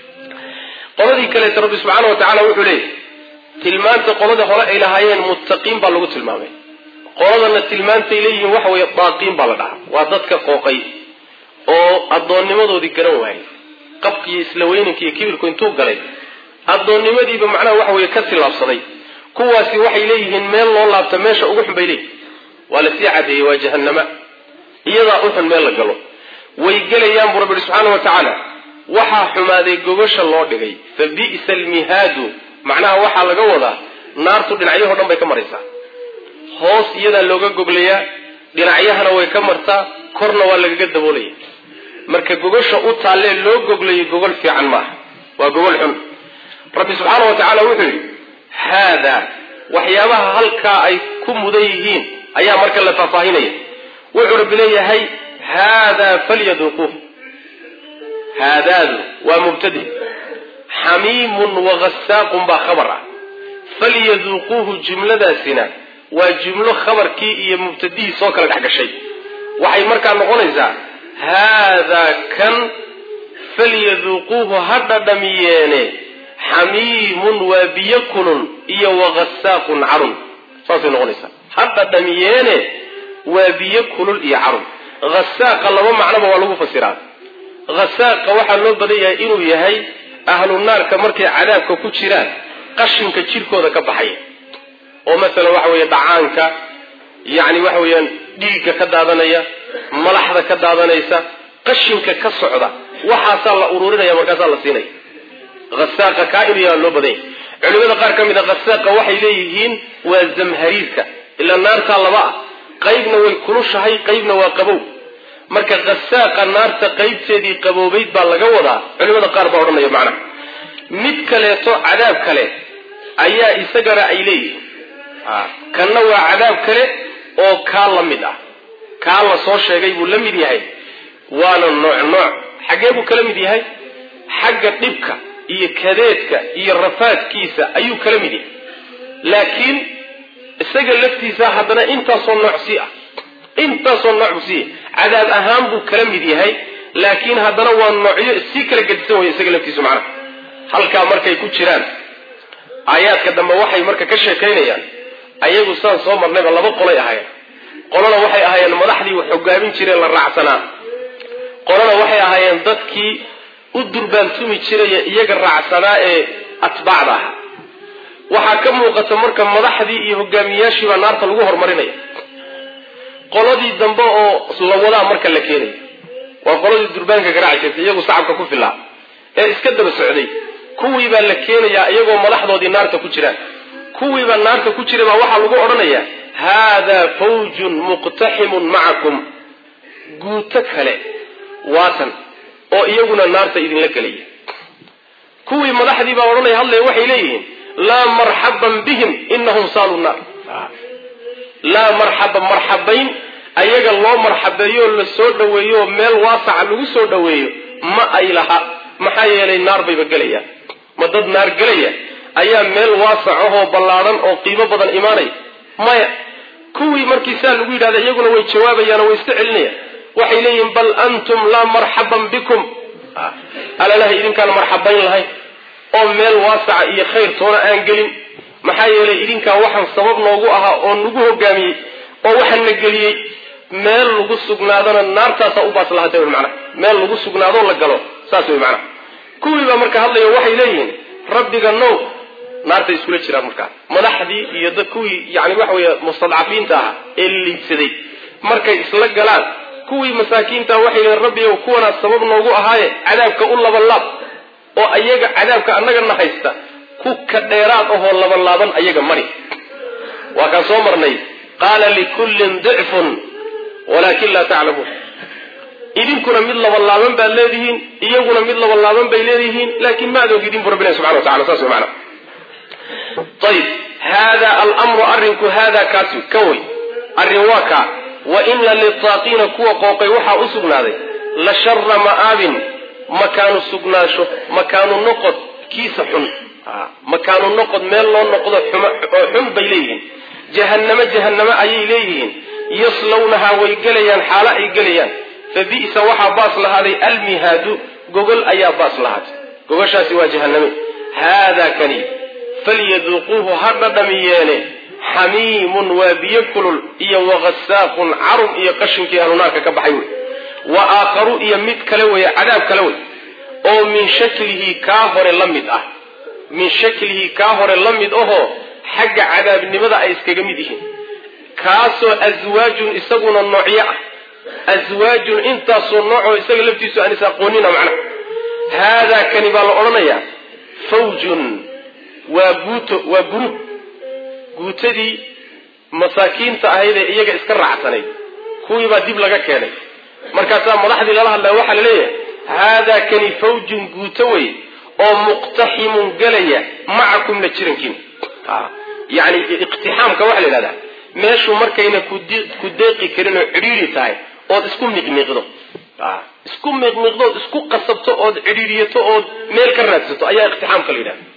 qoladii kaleeta rabbi subxaana wa tacala wuxuu leeyahy tilmaanta qolada hore ay lahaayeen muttaqiin baa lagu tilmaamay qoladana tilmaantay leeyihiin waxa weeye daaqiin baa la dhahaa waa dadka qooqay oo addoonnimadoodii garan waayay qabkiiyo isla weynanka iyo kibirku intuu galay addoonnimadiiba macnaha waxa weeye ka tilaabsaday kuwaasi waxay leeyihiin meel loo laabta meesha ugu xun bay leeyihin waa lasii cadeeyey waa jahannama iyadaa u xun meel la galo way gelayaan buu rabbi subxaana wa tacaala waxaa xumaaday gogosha loo dhigay fa bi'sa almihaadu macnaha waxaa laga wadaa naartu dhinacyahoo dhan bay ka maraysaa hoos iyadaa looga goglayaa dhinacyahana way ka martaa korna waa lagaga daboolaya marka gogosha u taallee loo goglayo gogol fiican maaha waa gogol xun rabbi subxaana wa tacaala wuxuu yidhi haadaa waxyaabaha halkaa ay ku mudan yihiin ayaa marka la faahfaahinaya wuxuu rabbi leeyahay haadaa falyaduuquuh haadaadu waa mubtadi xamiimun wagasaaqun baa khabar ah falyaduuquuhu jumladaasina waa jumlo khabarkii iyo mubtadihii soo kala dhex gashay. waxay markaa noqonaysaa haadaa kan falyaduuquuhu ha dhadhamiyeene xamiimun waa biyo kulul iyo wagasaaqun carun. saasay noqonaysaa ha dhadhamiyeene waa biyo kulul iyo carun. hasaaqa laba macnoba waa lagu fasiraa. hasaaqa waxaa loo badan yahay inuu yahay ahlu naarka markay cadaabka ku jiraan qashinka jirkooda ka baxaya oo masalan waxa weeye dhacaanka yani waxa weeyaan dhiigga ka daadanaya, malaxda ka daadanaysa, qashinka ka socda, waxaasaa la ururinaya markaasaa la siinaya. hasaaqa kaa inuu yahay loo badan yahay. culimada qaar ka mid a hasaaqa waxay leeyihiin waa zamhariirka, ilaa naartaa laba ah, qaybna way kulushahay qaybna waa qabow. marka hasaaqa naarta qaybteedii qaboobayd baa laga wadaa. culimada qaar baa odhanaya macnaha mid kaleeto cadaab kale ayaa isagana ay leeyihiin. kanna waa cadaab kale oo kaa la mid ah, kaa la soo sheegay buu la mid yahay, waana nooc nooc. xaggee buu kala mid yahay? xagga dhibka iyo kadeedka iyo rafaadkiisa ayuu kala mid yahay. laakiin isaga laftiisa haddana intaasoo nooc sii ah, intaasoo nooc buu sii cadaab ahaan buu kala mid yahay, laakiin haddana waa noocyo sii kala gedisan waya isaga laftiisu macnaha. halkaa markay ku jiraan aayaadka dambe waxay marka ka sheekaynayaan ayagu saan soo marnayba laba qolay ahaayeen. qolona waxay ahaayeen madaxdii wax hogaamin jireen la raacsanaa, qolona waxay ahaayeen dadkii u durbaantumi jiraya iyaga raacsanaa ee atbaacda aha. waxaa ka muuqata marka madaxdii iyo hogaamiyaashii baa naarta lagu horumarinaya. qoladii dambe oo la wadaa marka la keenaya waa qoladii durbaanka garaaci jirtay, iyagu sacabka ku filaa ee iska daba socday. kuwii baa la keenayaa iyagoo madaxdoodii naarta ku jiraan. kuwii baa naarta ku jira baa waxaa lagu odhanayaa haadaa fawjun muqtaximun macakum, guuto kale waatan oo iyaguna naarta idinla gelaya. kuwii madaxdii baa odhanaya hadlaya waxay leeyihiin laa marxaban bihim inahum saalu naar. laa marxaba marxabayn ayaga loo marxabeeyo la soo dhaweeyo meel waasaca lagu soo dhaweeyo ma ay laha. maxaa yeelay naar bayba gelayaan. ma dad naar gelaya ayaa meel waasac ahoo ballaadhan oo qiimo badan imaanaya? maya. kuwii markii saa lagu yidhahda iyaguna way jawaabayaan oo way iska celinayaan. waxay leeyihiin bal antum laa marxaban bikum, alalahay idinkaan marxabayn lahayn oo meel waasaca iyo khayr toona aan gelin. maxaa yeelay idinkaa waxaan sabab noogu ahaa oo nagu hogaamiyey oo waxaan na geliyey. meel lagu sugnaadona naartaasaa u baas lahatay wy macnaha, meel lagu sugnaadoo la galo saas wey macnaha. kuwii baa marka hadlaya waxay leeyihiin rabbiga now naartay iskula jiraan. markaa madaxdii iyo dad kuwii yani waxa weeye mustadcafiinta aha ee liidsaday markay isla galaan, kuwii masaakiinta waxay leeyihin rabbigow kuwanaa sabab noogu ahaaye cadaabka u labanlaab oo ayaga cadaabka annagana haysta ku ka dheeraad ahoo labanlaaban ayaga mari. waa kaan soo marnay qaala likullin dicfun walaakin laa taclamuun. idinkuna mid labanlaaban baad leedihiin, iyaguna mid labanlaaban bay leedihiin, laakiin ma adoog idin bu rabbi ilahi subxana wa tacala. saas wey macana. ayib hada almru arrinku hada kaasi ka way arrin waa kaa. wa ina liltaaqiina kuwa qooqay waxaa u sugnaaday la shara ma'aabin makaanu sugnaansho, makaanu noqod kiisa xun, makaanu noqod meel loo noqdo oo xun bay leeyihiin. jahannamo jahannamo ayay leeyihiin. yaslawnahaa way gelayaan xaalo ay gelayaan. fabi'sa waxaa baas lahaaday almihaadu gogol ayaa baas lahaatay. gogoshaasi waa jahanname. haadaa kani falyaduuquuhu ha dhadhamiyeene xamiimun waa biyo kulul iyo wagasaaqun carun iyo qashinkii ahlunaarka ka baxay wey. wa aakharu iyo mid kale weye cadaab kale wey oo min shaklihi kaa hore la mid ah. min shaklihi kaa hore la mid ahoo xagga cadaabnimada ay iskaga mid yihiin. kaasoo aswaajun isaguna noocyo ah. aswaajun intaasoo noocoo isaga laftiisu aan is aqoonina macnaha. haadaa kani baa la odhanayaa fawjun waa guuto, waa guruub guutadii masaakiinta ahayd ee iyaga iska raacsanayd, kuwii baa dib laga keenay. markaasaa madaxdii lala hadlaya waxaa la leeyahay haadaa kani fawjun guuto wey oo muqtaximun gelaya macakum la jirankiin. yani iqtixaamka waxaa la yidhahdaa meeshu markayna ku deeqi karin oo cidhiiri tahay ood isku miqmiiqdo, isku miqmiiqdo ood isku qasabto ood cidhiiriyato ood meel ka raadsato ayaa iqtixaamka la yidhahda.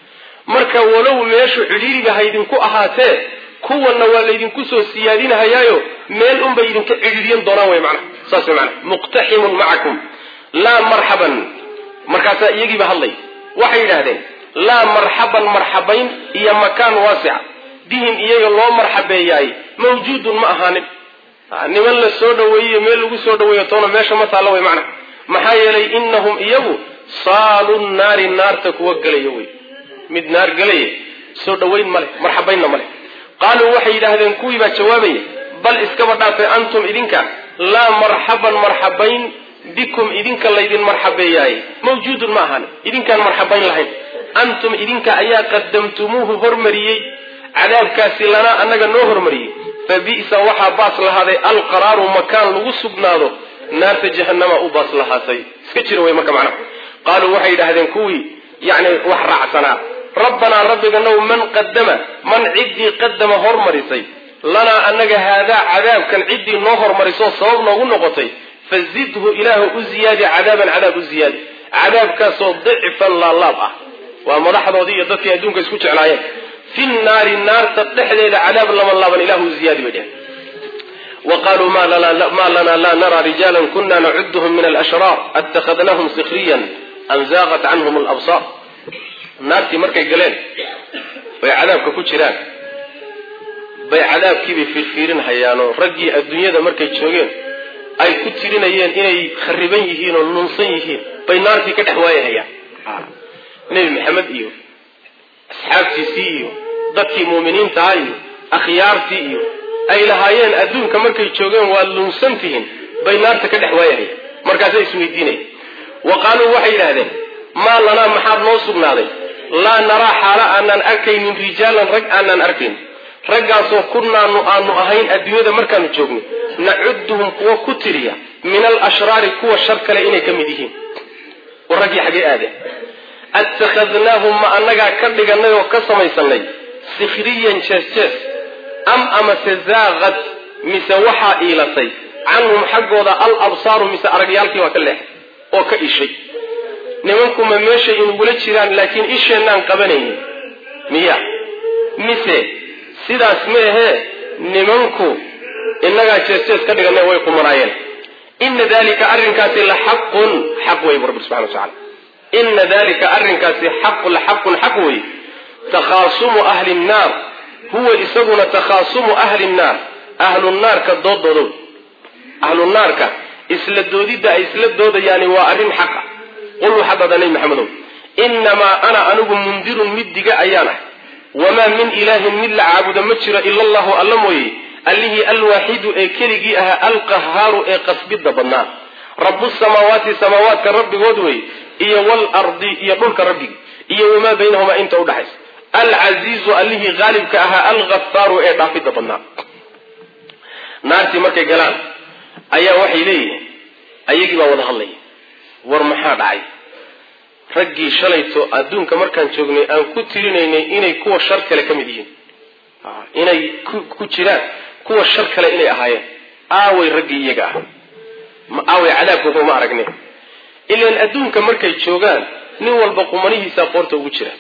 marka walow meeshu cidhiiriga haydinku ahaatee kuwana waa laydinku soo siyaadinahayaayo meel unbay idinka cidhiiriyan doonaan way macnaha saas way macnaha muqtaximun macakum laa marxaban markaasaa iyagiiba hadlay waxay yidhaahdeen laa marxaban marxabayn iyo makaan waasica bihim iyaga loo marxabeeyaay mawjuudun ma ahaanin niman la soo dhaweeyiyo meel lagu soo dhaweeyo toona meesha ma taalla way macnaha maxaa yeelay innahum iyagu saalu naari naarta kuwa gelaya wey mid naar gelaya soo dhawayn male marxabaynna male qaaluu waxay yidhaahdeen kuwii baa jawaabaya bal iskaba dhaafay antum idinka laa marxaban marxabayn bikum idinka laydin marxabeeyaay mawjuudun ma ahaanin idinkaan marxabayn lahayn antum idinka ayaa qadamtumuuhu hormariyey cadaabkaasi lanaa annaga noo hormariyey fabi'sa waxaa baas lahaaday alqaraaru makaan lagu sugnaado naarta jahannama u baas lahaatay iska jira way marka macnaha qaaluu waxay yidhaahdeen kuwii yacni wax raacsanaa rabbanaa rabbiganow man qadama man ciddii qadama hormarisay lanaa annaga haadaa cadaabkan ciddii noo hormarisoo sabab noogu noqotay fazidhu ilaahu u ziyaadi cadaaban cadaab u ziyaadi cadaabkaasoo dicfan laalaab ah waa madaxdoodii iyo dadkii adduunka isku jeclaayeen fi nnaari naarta dhexdeeda cadaab laban laaban ilahu ziyaadi bay dheheen وقالوا ما لنا, ما لنا لا نرى رجالا كنا نعدهم من الأشرار اتخذناهم سخريا أم زاغت عنهم الأبصار نارتي مركي قلين بي عذابك كتشران بي عذابك بفرفيرين هيانو رجي الدنيا دا مركي تشوغين أي كتشرين هيان إني خربين يهين وننصين يهين بي نارتي كتحوايا هيان نبي محمد إيو أصحابتي سيئو ضدكي مؤمنين تعايو أخيارتي إيو ay lahaayeen adduunka markay joogeen waa lunsantihiin bay naarta ka dhex waayeen markaasay isweydiinay waqaaluu waxay yidhaahdeen maa lanaa maxaad noo sugnaaday laa naraa xaala aanaan arkaynin rijaalan rag aanaan arkayn raggaasoo kunnaanu aanu ahayn adduunyada markaanu joogno nacudduhum kuwa ku tiriya min alashraari kuwa shar kale inay ka mid yihiin war raggii xaggee aadeen attakhadnaahum ma annagaa ka dhiganay oo ka samaysanay sikhriyan jees-jees am amase zaaqad mise waxaa iilatay canhum xaggooda al absaaru mise aragyaalkii waa ka leexay oo ka ishay nimankuma meeshay inugula jiraan laakiin isheenaan qabanaynin miya mise sidaas ma ahee nimanku innagaa jees-jees ka dhiganay way qumanaayeen ina dalika arrinkaasi la xaqun xaq wey bu rabbi subxana wa tacala ina dalika arrinkaasi xaqu la xaqun xaq wey takhaasumu ahli nnaar huwa isaguna takhaasumu ahli nnaar ahlu naarka doodoodow ahlu naarka isla doodidda ay isla doodayaani waa arrin xaqa qul waxaad dhahdaa nebi maxamedow innamaa ana anigu mundirun mid diga ayaan ah wamaa min ilaahin mid la caabuda ma jiro ila allahu alla mooye allihii alwaaxidu ee keligii ahaa alqahaaru ee qasbidda badnaa rabu samaawaati samaawaadka rabbigood wey iyo waalardi iyo dhulka rabbigi iyo wamaa baynahumaa inta udhaxaysa alcasiizu allihii haalibka ahaa alghafaaru ee dhaafidda badnaa naartii markay galaan ayaa waxay leeyihiin ayagii baa wada hadlaya war maxaa dhacay raggii shalayto adduunka markaan joognay aan ku tirinaynay inay kuwa shar kale ka mid yihiin inay ku jiraan kuwa shar kale inay ahaayeen aaway raggii iyaga ah aaway cadaabkooda ma aragne ilaan adduunka markay joogaan nin walba qumanihiisa qoorta ugu jira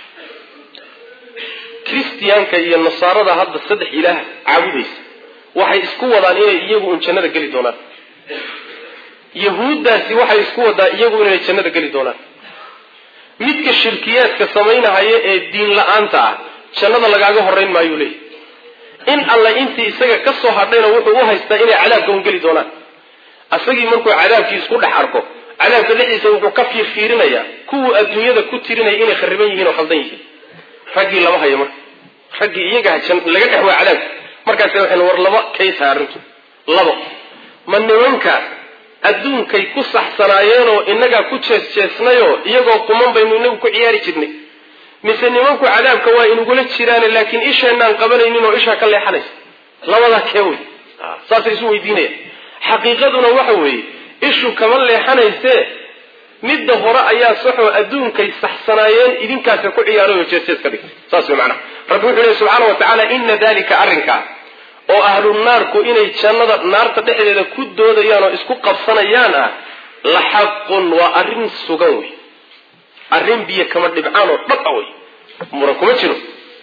kristiyaanka iyo nasaarada hadda saddex ilaah caabudaysa waxay isku wadaan inay iyagu un jannada geli doonaan yahuuddaasi waxay isku wadaa iyagu inay jannada geli doonaan midka shirkiyaadka samaynahaya ee diin la-aanta ah jannada lagaaga horrayn maayuu leeyahy in alla intii isaga ka soo hadhayna wuxuu u haystaa inay cadaabka un geli doonaan asagii markuu cadaabkii isku dhex arko cadaabka dhexdiisa wuxuu ka fiirfiirinayaa kuwuu adduunyada ku tirinaya inay khariban yihiin oo khaldan yihiin raggii lama hayo marka raggii iyaga laga dhex waa cadaabka markaas waxay war laba kaysa arrintu labo ma nimanka adduunkay ku saxsanaayeenoo innagaa ku jees-jeesnayoo iyagoo quman baynu inagu ku ciyaari jirnay mise nimanku cadaabka waa inugula jiraane laakiin isheenaan qabanaynin oo ishaa ka leexanaysa labadaa kee wey saasay isu weydiinayaan xaqiiqaduna waxa weeye ishu kama leexanaysee midda hore ayaa saxoo adduunkay saxsanaayeen idinkaasa ku ciyaaray oo jees-jees ka dhigtay saas way macnaha rabbi wuxuu lehy subxaana wa tacaala ina dalika arrinkaa oo ahlu naarku inay jannada naarta dhexdeeda ku doodayaan oo isku qabsanayaan ah la xaqun waa arrin sugan wey arrin biyo kama dhibcaan oo dhab a wey muran kuma jiro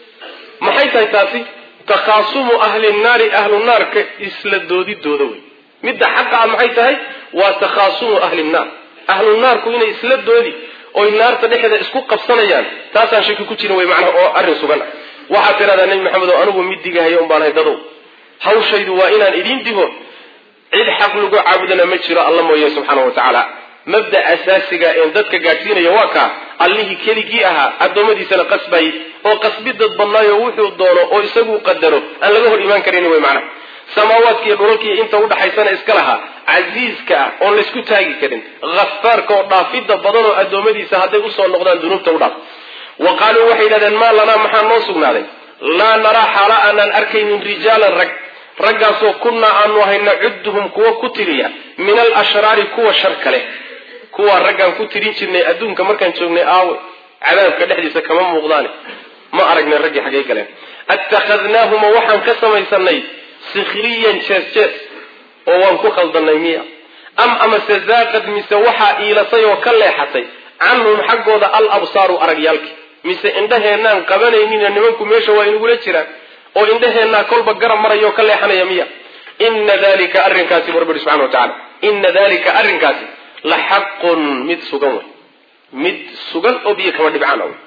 maxay tahay taasi takhaasumu ahli nnaari ahlu naarka isla doodidooda wey midda xaqa ah maxay tahay waa takhaasumu ahli nnaar ahlu naarku inay isla doodi oy naarta dhexdeeda isku qabsanayaan taasaan shaki ku jirin wey macnaha oo arrin sugan waxaa tiraahdaa nebi maxamed oo anigu mid digahayo un baan ahay dadow hawshaydu waa inaan idiin digo cid xaq lagu caabudana ma jiro alla mooye subxaana wa tacaala mabda asaasiga een dadka gaadhsiinaya waa kaa allihii keligii ahaa addoommadiisana qasbayay oo qasbidad badnaayo wuxuu doono oo isagu qadaro aan laga hor imaan karin wey macnaha samaawaadka iyo dhulalkiiyo inta udhaxaysana iska lahaa casiiska ah oon laysku taagi karin hafaarka oo dhaafidda badan oo addoommadiisa hadday usoo noqdaan dunuubta u dhaaf wa qaaluu waxay yidhahdeen maa lanaa maxaa noo sugnaaday laa naraa xaala aanaan arkaynin rijaalan rag raggaasoo kunnaa aanu ahay nacuduhum kuwa ku tiriya min alashraari kuwa shar kale kuwa raggaan ku tirin jirnay adduunka markaan joognay aawe cadaabka dhexdiisa kama muuqdaane ma aragnay raggii xaggay galeen attakhadnaahuma waxaan ka samaysanay sikhriyan jees jees oo waan ku khaldannay miya am amase zaaqad mise waxaa iilasay oo ka leexatay canhum xaggooda al absaaru aragyaalki mise indhaheennaan qabanaynin nimanku meesha waa inagula jiraan oo indhaheennaa kolba garab maraya oo ka leexanaya miya ina dalika arrinkaasi barbari subxana wa tacala ina dalika arrinkaasi la xaqun mid sugan wey mid sugan oo biyo kama dhibcaan wey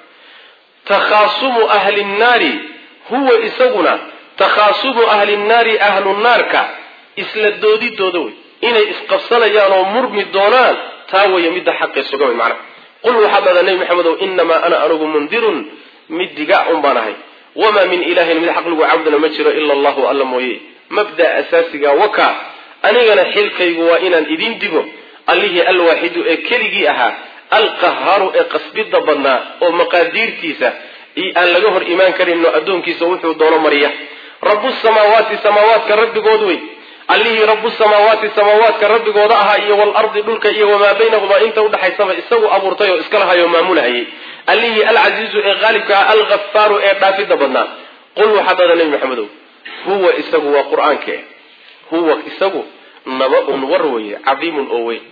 takhaasumu ahli nnaari huwa isaguna takhaasumu ahli nnaari ahlu naarka isla doodidooda wey inay isqabsanayaan oo murmi doonaan taa waya midda xaqee sugan wey macnaha qul waxaad dhahdaa nebi maxamedow inamaa ana anugu mundirun mid digaa un baan ahay wamaa min ilahin mid xaq lagu caabudana ma jiro ila allahu alla mooye mabda asaasiga waka anigana xilkaygu waa inaan idin digo allihii alwaaxidu ee keligii ahaa alqahaaru ee qasbidda badnaa oo maqaadiirtiisa aan laga hor imaan karinno addoonkiisa wuxuu doono mariya rabu samaawaati samaawaadka rabbigood wey allihii rabu samaawaati samaawaadka rabbigooda ahaa iyo waalardi dhulka iyo wamaa baynahumaa inta udhaxaysaba isagu abuurtay oo iska lahayoo maamulahayay allihii alcasiizu ee qaalibka ah alghafaaru ee dhaafidda badnaa qul waxaad dhahdaa nebi maxamedow huwa isagu waa qur-aanke huwa isagu naba-un war weye cadiimun oo weyn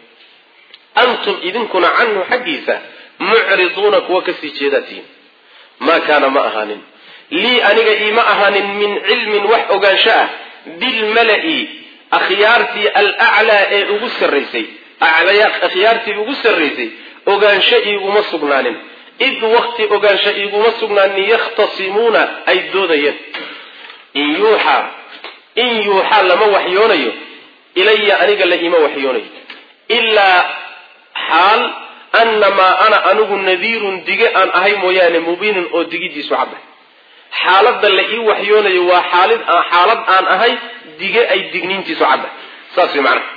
antum idinkuna canhu xaggiisa mucriduuna kuwa kasii jeedaatiin maa kaana ma ahaanin lii aniga iima ahaanin min cilmin wax ogaansho ah bilmala-i akhyaartii alaclaa ee ugu sarraysay akhyaartii ugu sarraysay ogaansho iiguma sugnaanin id wakti ogaansho iiguma sugnaanin yakhtasimuuna ay doodayeen in yuuxaa in yuuxaa lama waxyoonayo ilaya aniga la iima waxyoonayo ilaa xaal annamaa ana anigu nadiirun dige aan ahay mooyaane mubiinun oo digidiisu cadda xaaladda la ii waxyoonayo waa xaalid xaalad aan ahay dige ay digniintiisu cadda saas way macnaha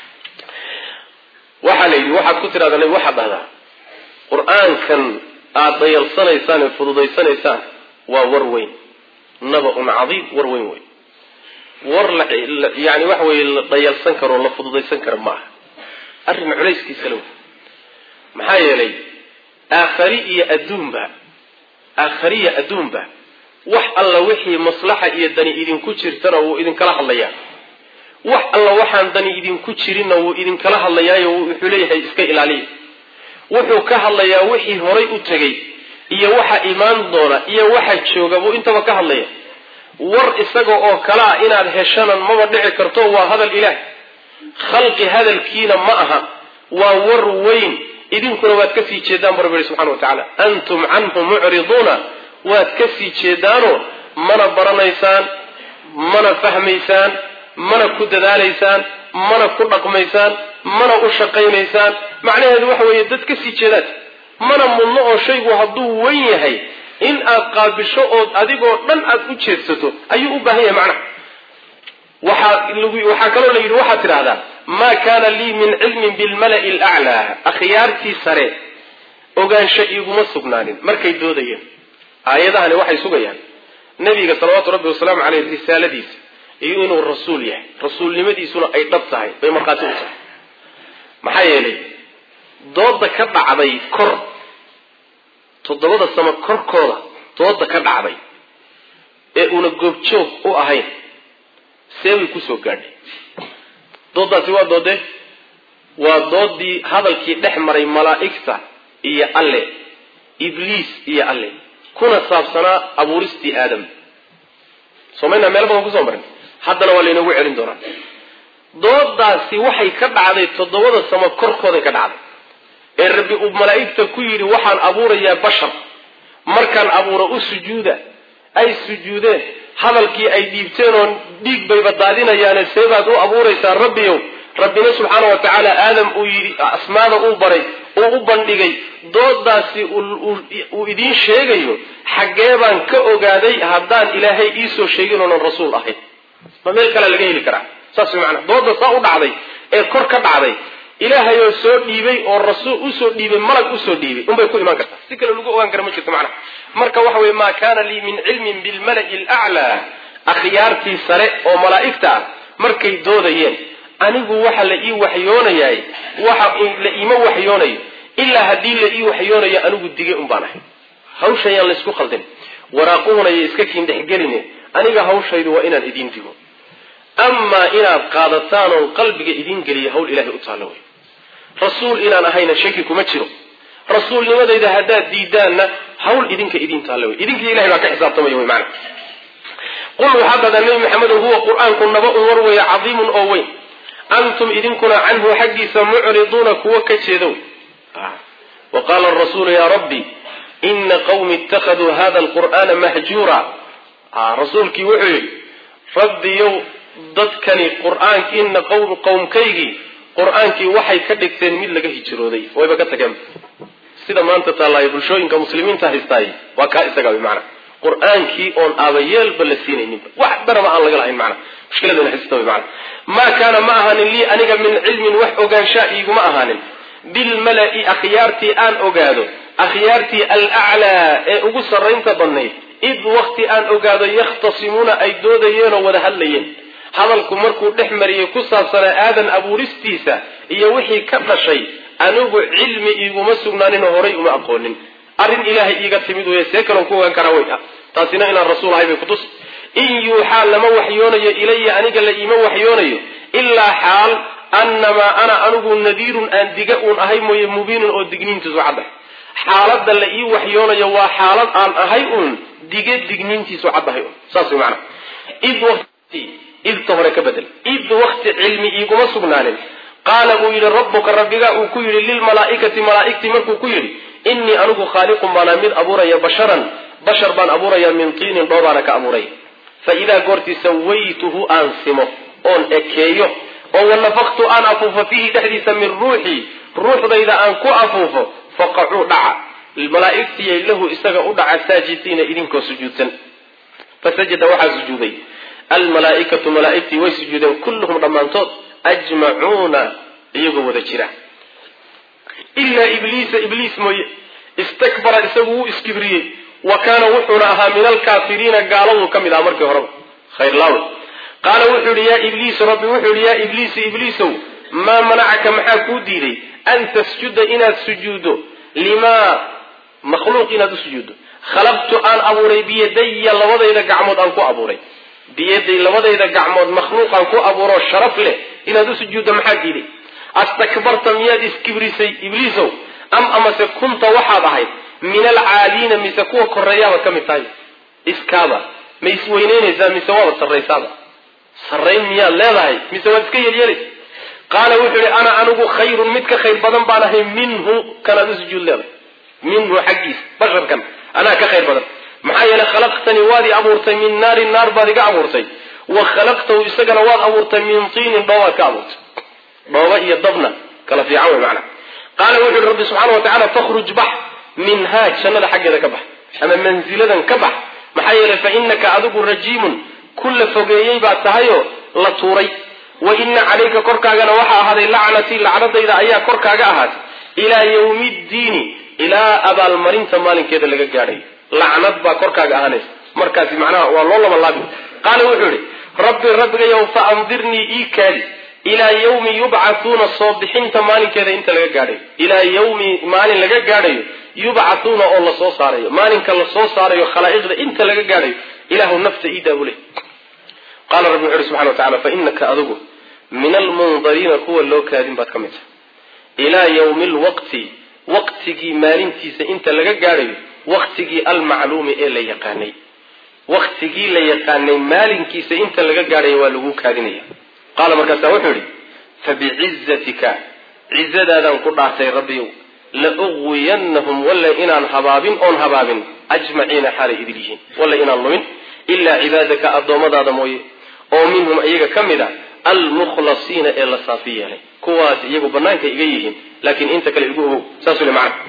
waxaa la yidhi waxaad ku tidhahdaa waxaad dhahdaa qur-aankan aada dayalsanaysaan ee fududaysanaysaan waa war weyn naba-un cadiim war weyn wey war la yani waxa weye la dayalsan karo la fududaysan karo ma aha arrin culayskiisa low maxaa yeelay aakhari iyo adduunba aakhariya adduunba wax alla wixii maslaxa iyo dani idinku jirtana wuu idinkala hadlayaa wax alla waxaan dani idinku jirinna wuu idinkala hadlayaayo wuxuu leeyahay iska ilaaliya wuxuu ka hadlayaa wixii horay u tegay iyo waxa imaan doona iyo waxa jooga buu intaba ka hadlaya war isaga oo kale ah inaad heshanan maba dhici karto waa hadal ilaah khalqi hadalkiina ma aha waa war weyn idinkuna waad ka sii jeedaan bu rabbi subxana wa tacaala antum canhu mucriduuna waad ka sii jeedaanoo mana baranaysaan mana fahmaysaan mana ku dadaalaysaan mana ku dhaqmaysaan mana u shaqaynaysaan macnaheedu waxa weeye dad ka sii jeedaan mana mudno oo shaygu hadduu weyn yahay in aad qaabisho ood adigoo dhan aad u jeedsato ayuu u baahan yahay macnaha waxaa waxaa kaloo la yidhi waxaad tidhaahdaa maa kaana lii min cilmin bilmala'i alaclaa akhyaartii sare ogaansho iiguma sugnaanin markay doodayeen aayadahani waxay sugayaan nebiga salawaatu rabbi wasalaamu caleyh risaaladiisa iyo inuu rasuul yahay rasuulnimadiisuna ay dhab tahay bay markhaati u tahay maxaa yeelay dooda ka dhacday kor toddobada samo korkooda dooda ka dhacday ee una goobjoog u ahayn see way kusoo gaadhay doodaasi waa doode waa doodii hadalkii dhex maray malaa'igta iyo alle ibliis iyo alle kuna saabsanaa abuuristii aadam somayna meel badan kusoo marin haddana waa laynoogu celin doonaa doodaasi waxay ka dhacday toddobada samo korkooday ka dhacday ee rabbi uu malaa'igta ku yidhi waxaan abuurayaa bashar markaan abuuro u sujuuda ay sujuudeen hadalkii ay dhiibteen oo dhiig bayba daadinayaane seebaad u abuuraysaa rabbiyow rabbina subxaana wa tacaala aadam uu yidhi asmaada uu baray uu u bandhigay doodaasi uu idiin sheegayo xaggee baan ka ogaaday haddaan ilaahay iisoo sheegin oonan rasuul ahayn ma meel kale laga heli karaa saas way macnaa dooda saa u dhacday ee kor ka dhacday ilaahay oo soo dhiibay oo rasuul usoo dhiibay malag usoo dhiibay unbay ku imaan kartaa si kale lagu ogaan kara ma jirto macnaha marka waxa weye maa kaana lii min cilmin bilmala'i alaclaa akhyaartii sare oo malaa'igta ah markay doodayeen anigu waxa la ii waxyoonayaay waxa la iima waxyoonayo ilaa haddii la ii waxyoonayo anigu digay un baan ahay hawshan yaan laysku khaldin waraaquhuna iyo iska kiindhexgeline aniga hawshaydu waa inaan idiin digo amaa inaad qaadataan oon qalbiga idiin geliya hawl ilaahay u taallo wey rasuul inaan ahayna shaki kuma jiro rasuulnimadayda haddaad diidaanna hawl idinka idiin taallo wey idinkii ilahay baa ka xisaabtamaya wey macana qul waxaad dhahdaa nebi maxamedow huwa qur-aanku naba-un war weeye cadiimun oo weyn antum idinkuna canhu xaggiisa mucriduuna kuwa ka jeedo wa qaala arasuulu yaa rabbi ina qawmi ittakhaduu hada alqur'aana mahjuura rasuulkii wuxuu yidhi rabbiyow dadkani qur-aanki ina qawm qowmkaygii qur-aankii waxay ka dhigteen mid laga hijrooday wayba ka tageen sida maanta taallaayo bulshooyinka muslimiinta haystaay waa kaa isaga wy macana qur-aankii oon aabayeelba la siinayninba wax daraba aan laga lahayn macana mushkiladana haysta wy macana maa kaana ma ahaanin lii aniga min cilmin wax ogaanshaa iiguma ahaanin bilmala'i akhyaartii aan ogaado akhyaartii alaclaa ee ugu sarraynta badnayd id wakti aan ogaado yakhtasimuuna ay doodayeenoo wada hadlayeen hadalku markuu dhex mariyey ku saabsanaa aadan abuuristiisa iyo wixii ka dhashay anigu cilmi iiguma sugnaaninoo horay uma aqoonin arrin ilaahay iiga timid weye see kaloon ku ogaan karaa wey ah taasina inaan rasuul ahay bay kutus in yuuxaa lama waxyoonayo ilaya aniga la iima waxyoonayo ilaa xaal annamaa ana anigu nadiirun aan diga uun ahay mooye mubiinun oo digniintiisu cadda xaaladda la ii waxyoonayo waa xaalad aan ahay uun dige digniintiisu caddahay un saas way macana id wati idta hore ka bedel id wakti cilmi iiguma sugnaanin qaala uu yidhi rabbuka rabbigaa uu ku yidhi lilmalaa'ikati malaa'igtii markuu ku yidhi innii anigu khaaliqun baanaa mid abuuraya basharan bashar baan abuuraya min tiinin dhoobaana ka abuuray fa idaa goortii sawaytuhu aan simo oon ekeeyo oo wanafaqtu aan afuufo fiihi dhexdiisa min ruuxii ruuxdayda aan ku afuufo faqacuu dhaca malaa'igtiyay lahu isaga u dhaca saajidiina idinkoo sujuudsan fasajada waxaa sujuuday almalaa'ikatu malaa'igtii way sujuudeen kulluhum dhammaantood ajmacuuna iyagoo wada jira ilaa ibliisa ibliis mooye istakbara isagu wuu iskibriyey wa kaana wuxuuna ahaa min alkaafiriina gaaladuu ka mid aha markii horeba khayrlaawe qaala wuxuu yihi yaa ibliisu rabbi wuxuu yihi yaa ibliisu ibliisow maa manacaka maxaa kuu diiday an tasjuda inaad sujuuddo limaa makhluuq inaad u sujuuddo khalaqtu aan abuuray biyadaya labadayda gacmood aan ku abuuray biyaday labadayda gacmood makhluuqaan ku abuuroo sharaf leh inaad u sujuuddo maxaa diiday astakbarta miyaad iskibrisay ibliisow am amase kunta waxaad ahayd min alcaaliina mise kuwa koreeyaaba ka mid tahay iskaaba ma isweyneynaysaa mise waabad sarraysaaba sarrayn miyaad leedahay mise waad iska yeelyeelaysa qaala wuxuu ihi ana anigu khayrun mid ka khayr badan baan ahay minhu kanaad u sujuud leedahay minhu xaggiisa basharkan anaa ka khayr badan maxaa yeelay khalaqtanii waad i abuurtay min naarin naar baad iga abuurtay wa khalaqtahu isagana waad abuurtay min tiinin dhoobaad ka abuurtay dhooba iyo dabna kala fiican wey macana qaala wuxu uhi rabbi subxaana wa tacala fakhruj bax minhaa jannada xaggeeda ka bax ama mansiladan ka bax maxaa yeelay fa inaka adigu rajiimun ku la fogeeyey baad tahayoo la tuuray wa ina calayka korkaagana waxaa ahaaday lacnatii lacnadayda ayaa korkaaga ahaatay ilaa yawmi ddiini ilaa abaalmarinta maalinkeeda laga gaadhayo lacnad baa korkaaga ahaanaysa markaasi macnaha waa loo laba laabi qaala wuxuu yihi rabbi rabbigayow fa andirnii ii kaadi ilaa yawmi yubcathuuna soo bixinta maalinkeeda inta laga gaadhayo ilaa yawmi maalin laga gaadhayo yubcathuuna oo lasoo saarayo maalinka lasoo saarayo khalaa'iqda inta laga gaadhayo ilaahu nafta ii daabule qaala rabbi wuxu uhi subxana wa tacala fa inaka adigu min almundariina kuwa loo kaadin baad ka mid tahay ilaa yawmi lwaqti waqtigii maalintiisa inta laga gaadhayo waqtigii almacluumi ee la yaqaanay waqtigii la yaqaanay maalinkiisa inta laga gaadhay waa lagu kaadinaya qaala markaasaa wuxuu yidhi fabicizatika cizadaadan ku dhaartay rabbiyow la ughwiyannahum walla inaan habaabin oon habaabin ajmaciina xaalay idil yihiin walla inaan lumin ilaa cibaadaka addoommadaada mooye oo minhum iyaga ka mid a almukhlasiina ee la saafi yeelay kuwaas iyagu banaanka iga yihiin laakiin inta kale igu ogow saasuu le macna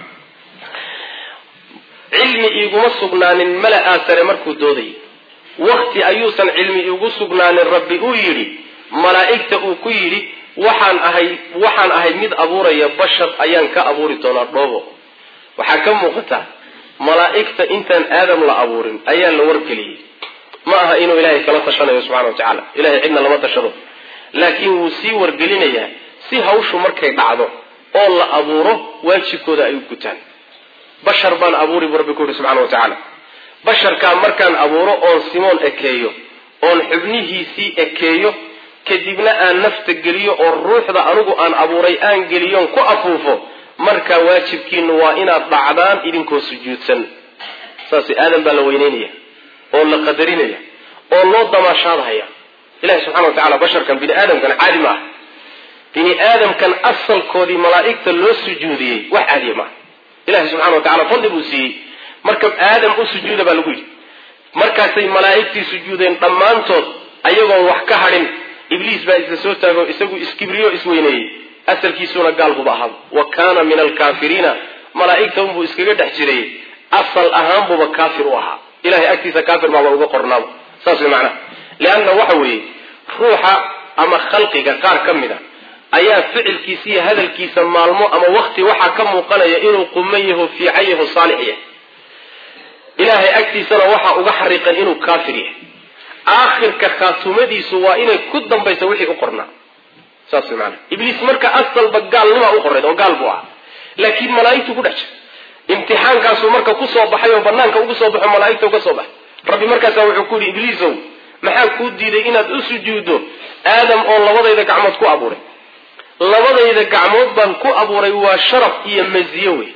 cilmi iguma sugnaanin mala-aa sare markuu doodayay wakti ayuusan cilmi igu sugnaanin rabbi uu yidhi malaa'igta uu ku yidhi waxaan ahay waxaan ahay mid abuuraya bashar ayaan ka abuuri doonaa dhoobo waxaa ka muuqata malaa'igta intaan aadam la abuurin ayaa la wargeliyey ma aha inuu ilaahay kala tashanayo subxana wa tacaala ilahay cidna lama tashado laakiin wuu sii wargelinayaa si hawshu markay dhacdo oo la abuuro waajibkooda ay u gutaan bashar baan abuuri buu rabbi ku yidhi subxana wa tacaala basharkaa markaan abuuro oon simoon ekeeyo oon xubnihiisii ekeeyo kadibna aan nafta geliyo oo ruuxda anigu aan abuuray aan geliyoon ku afuufo markaa waajibkiinu waa inaad dhacdaan idinkoo sujuudsan saas aadan baa la weyneynaya oo la qadarinaya oo loo damaashaadhaya ilahi subxana wa tacala basharkan bini aadamkan caadi ma ah bini aadamkan asalkoodii malaa'igta loo sujuudiyey wax caadiya maaha ilahi subxana wa tacala fadli buu siiyey marka aadam u sujuuda baa lagu yidhi markaasay malaa'igtii sujuudeen dhammaantood ayagoon wax ka hadhin ibliis baa isla soo taago isagu iskibriyo isweyneeyey asalkiisuna gaal buba ahaa wa kaana min alkaafiriina malaa'igta unbuu iskaga dhex jiray asal ahaan buuba kaafir u ahaa ilahay agtiisa kaafir baaba uga qornaaba saas way macnaha leanna waxa weeye ruuxa ama khalqiga qaar ka mid a ayaa ficilkiisa iyo hadalkiisa maalmo ama wakti waxaa ka muuqanaya inuu quman yaho fiican yaho saalix yahay ilaahay agtiisana waxaa uga xariiqan inuu kaafir yahay aakhirka khaatumadiisu waa inay ku dambaysa wixii u qornaa saas way macnaha ibliis marka asalba gaalnimaa u qornayd oo gaal buu ah laakiin malaa'igtu ku dhex jira imtixaankaasuu marka kusoo baxay oo banaanka ugu soo baxo malaa'igta uga soo baxay rabbi markaasaa wuxuu ku yidhi ibliisow maxaa kuu diiday inaad u sujuuddo aadam oo labadayda gacmood ku abuuray labadayda gacmood baan ku abuuray waa sharaf iyo maziyo wey